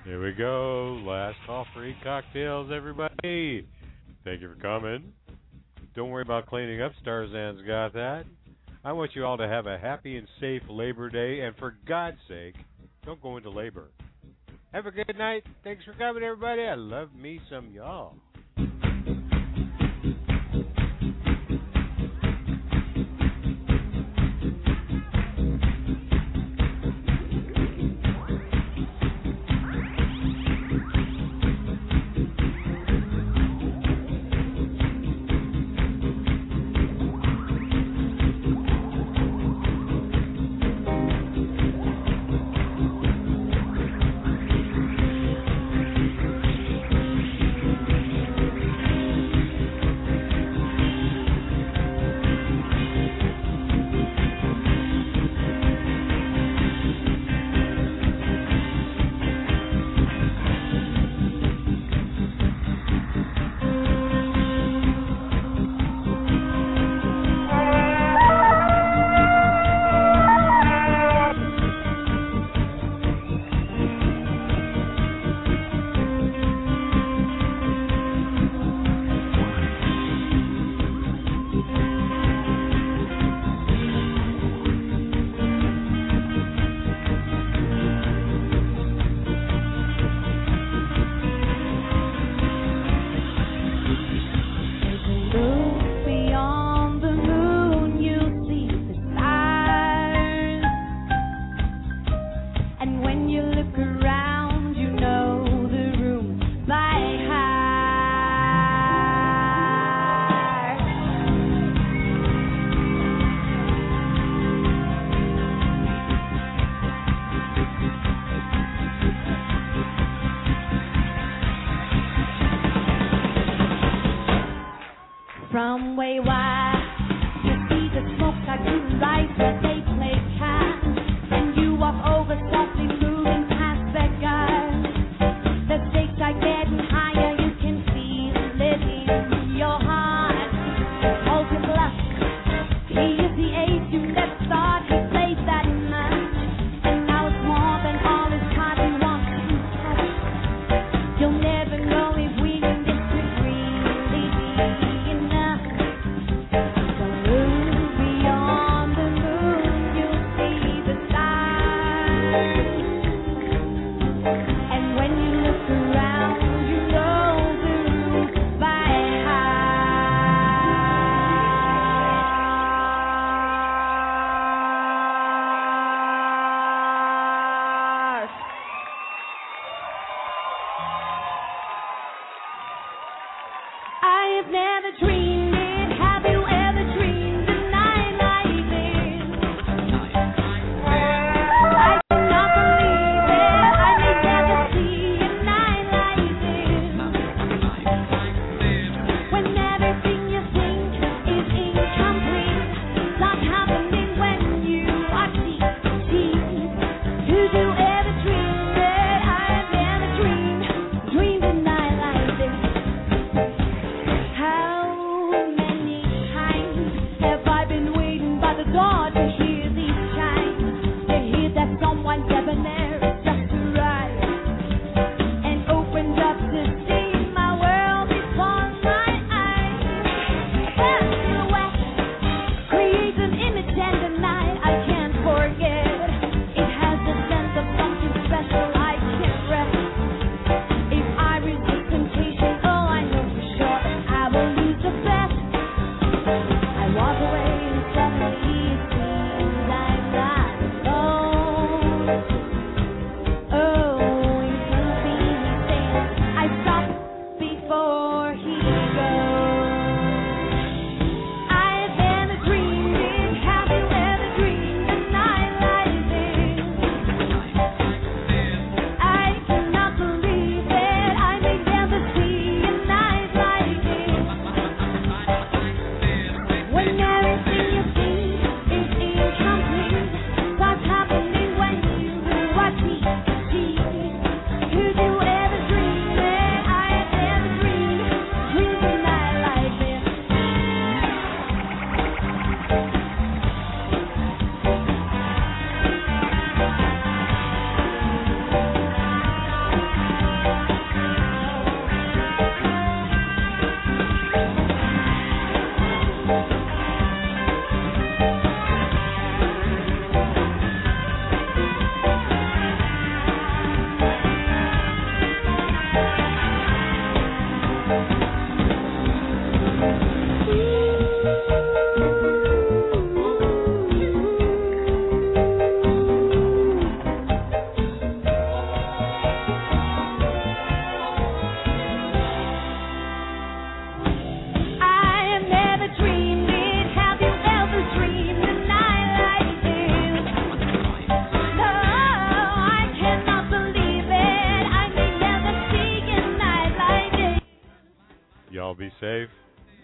Here we go. Last call for eight cocktails, everybody. Thank you for coming. Don't worry about cleaning up. Starzan's got that. I want you all to have a happy and safe Labor Day, and for God's sake, don't go into labor. Have a good night. Thanks for coming, everybody. I love me some y'all.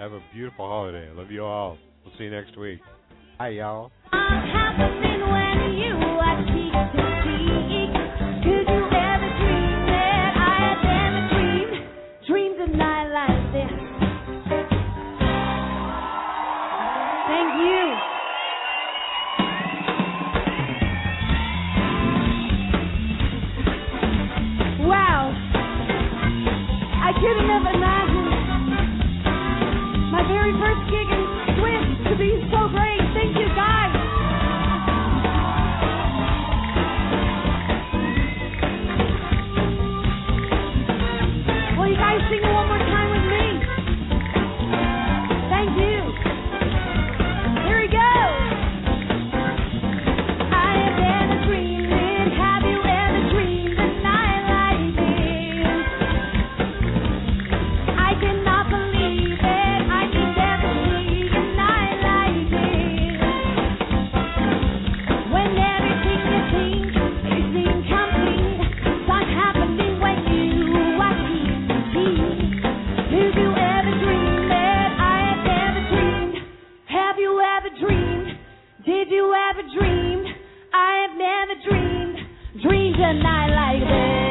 Have a beautiful holiday. I love you all. We'll see you next week. Bye, y'all. Happening when you are cheek to cheek. Could you ever dream that I had never dreamed? Dreamed a night like this. Thank you. Wow. I couldn't have imagined my very first gig in Swiss to be so great. Thank you, guys. Will you guys sing it one more time with me? Thank you. Here we go. I have never dreamed it. Have you ever dreamed a night like this? I cannot believe it. I can never see a night like this. When everything you think is incomplete, starts happening when you are cheek to cheek. Did you ever dream that I have never dreamed? Have you ever dreamed? Did you ever dream? I have never dreamed. Dreamed a night like this.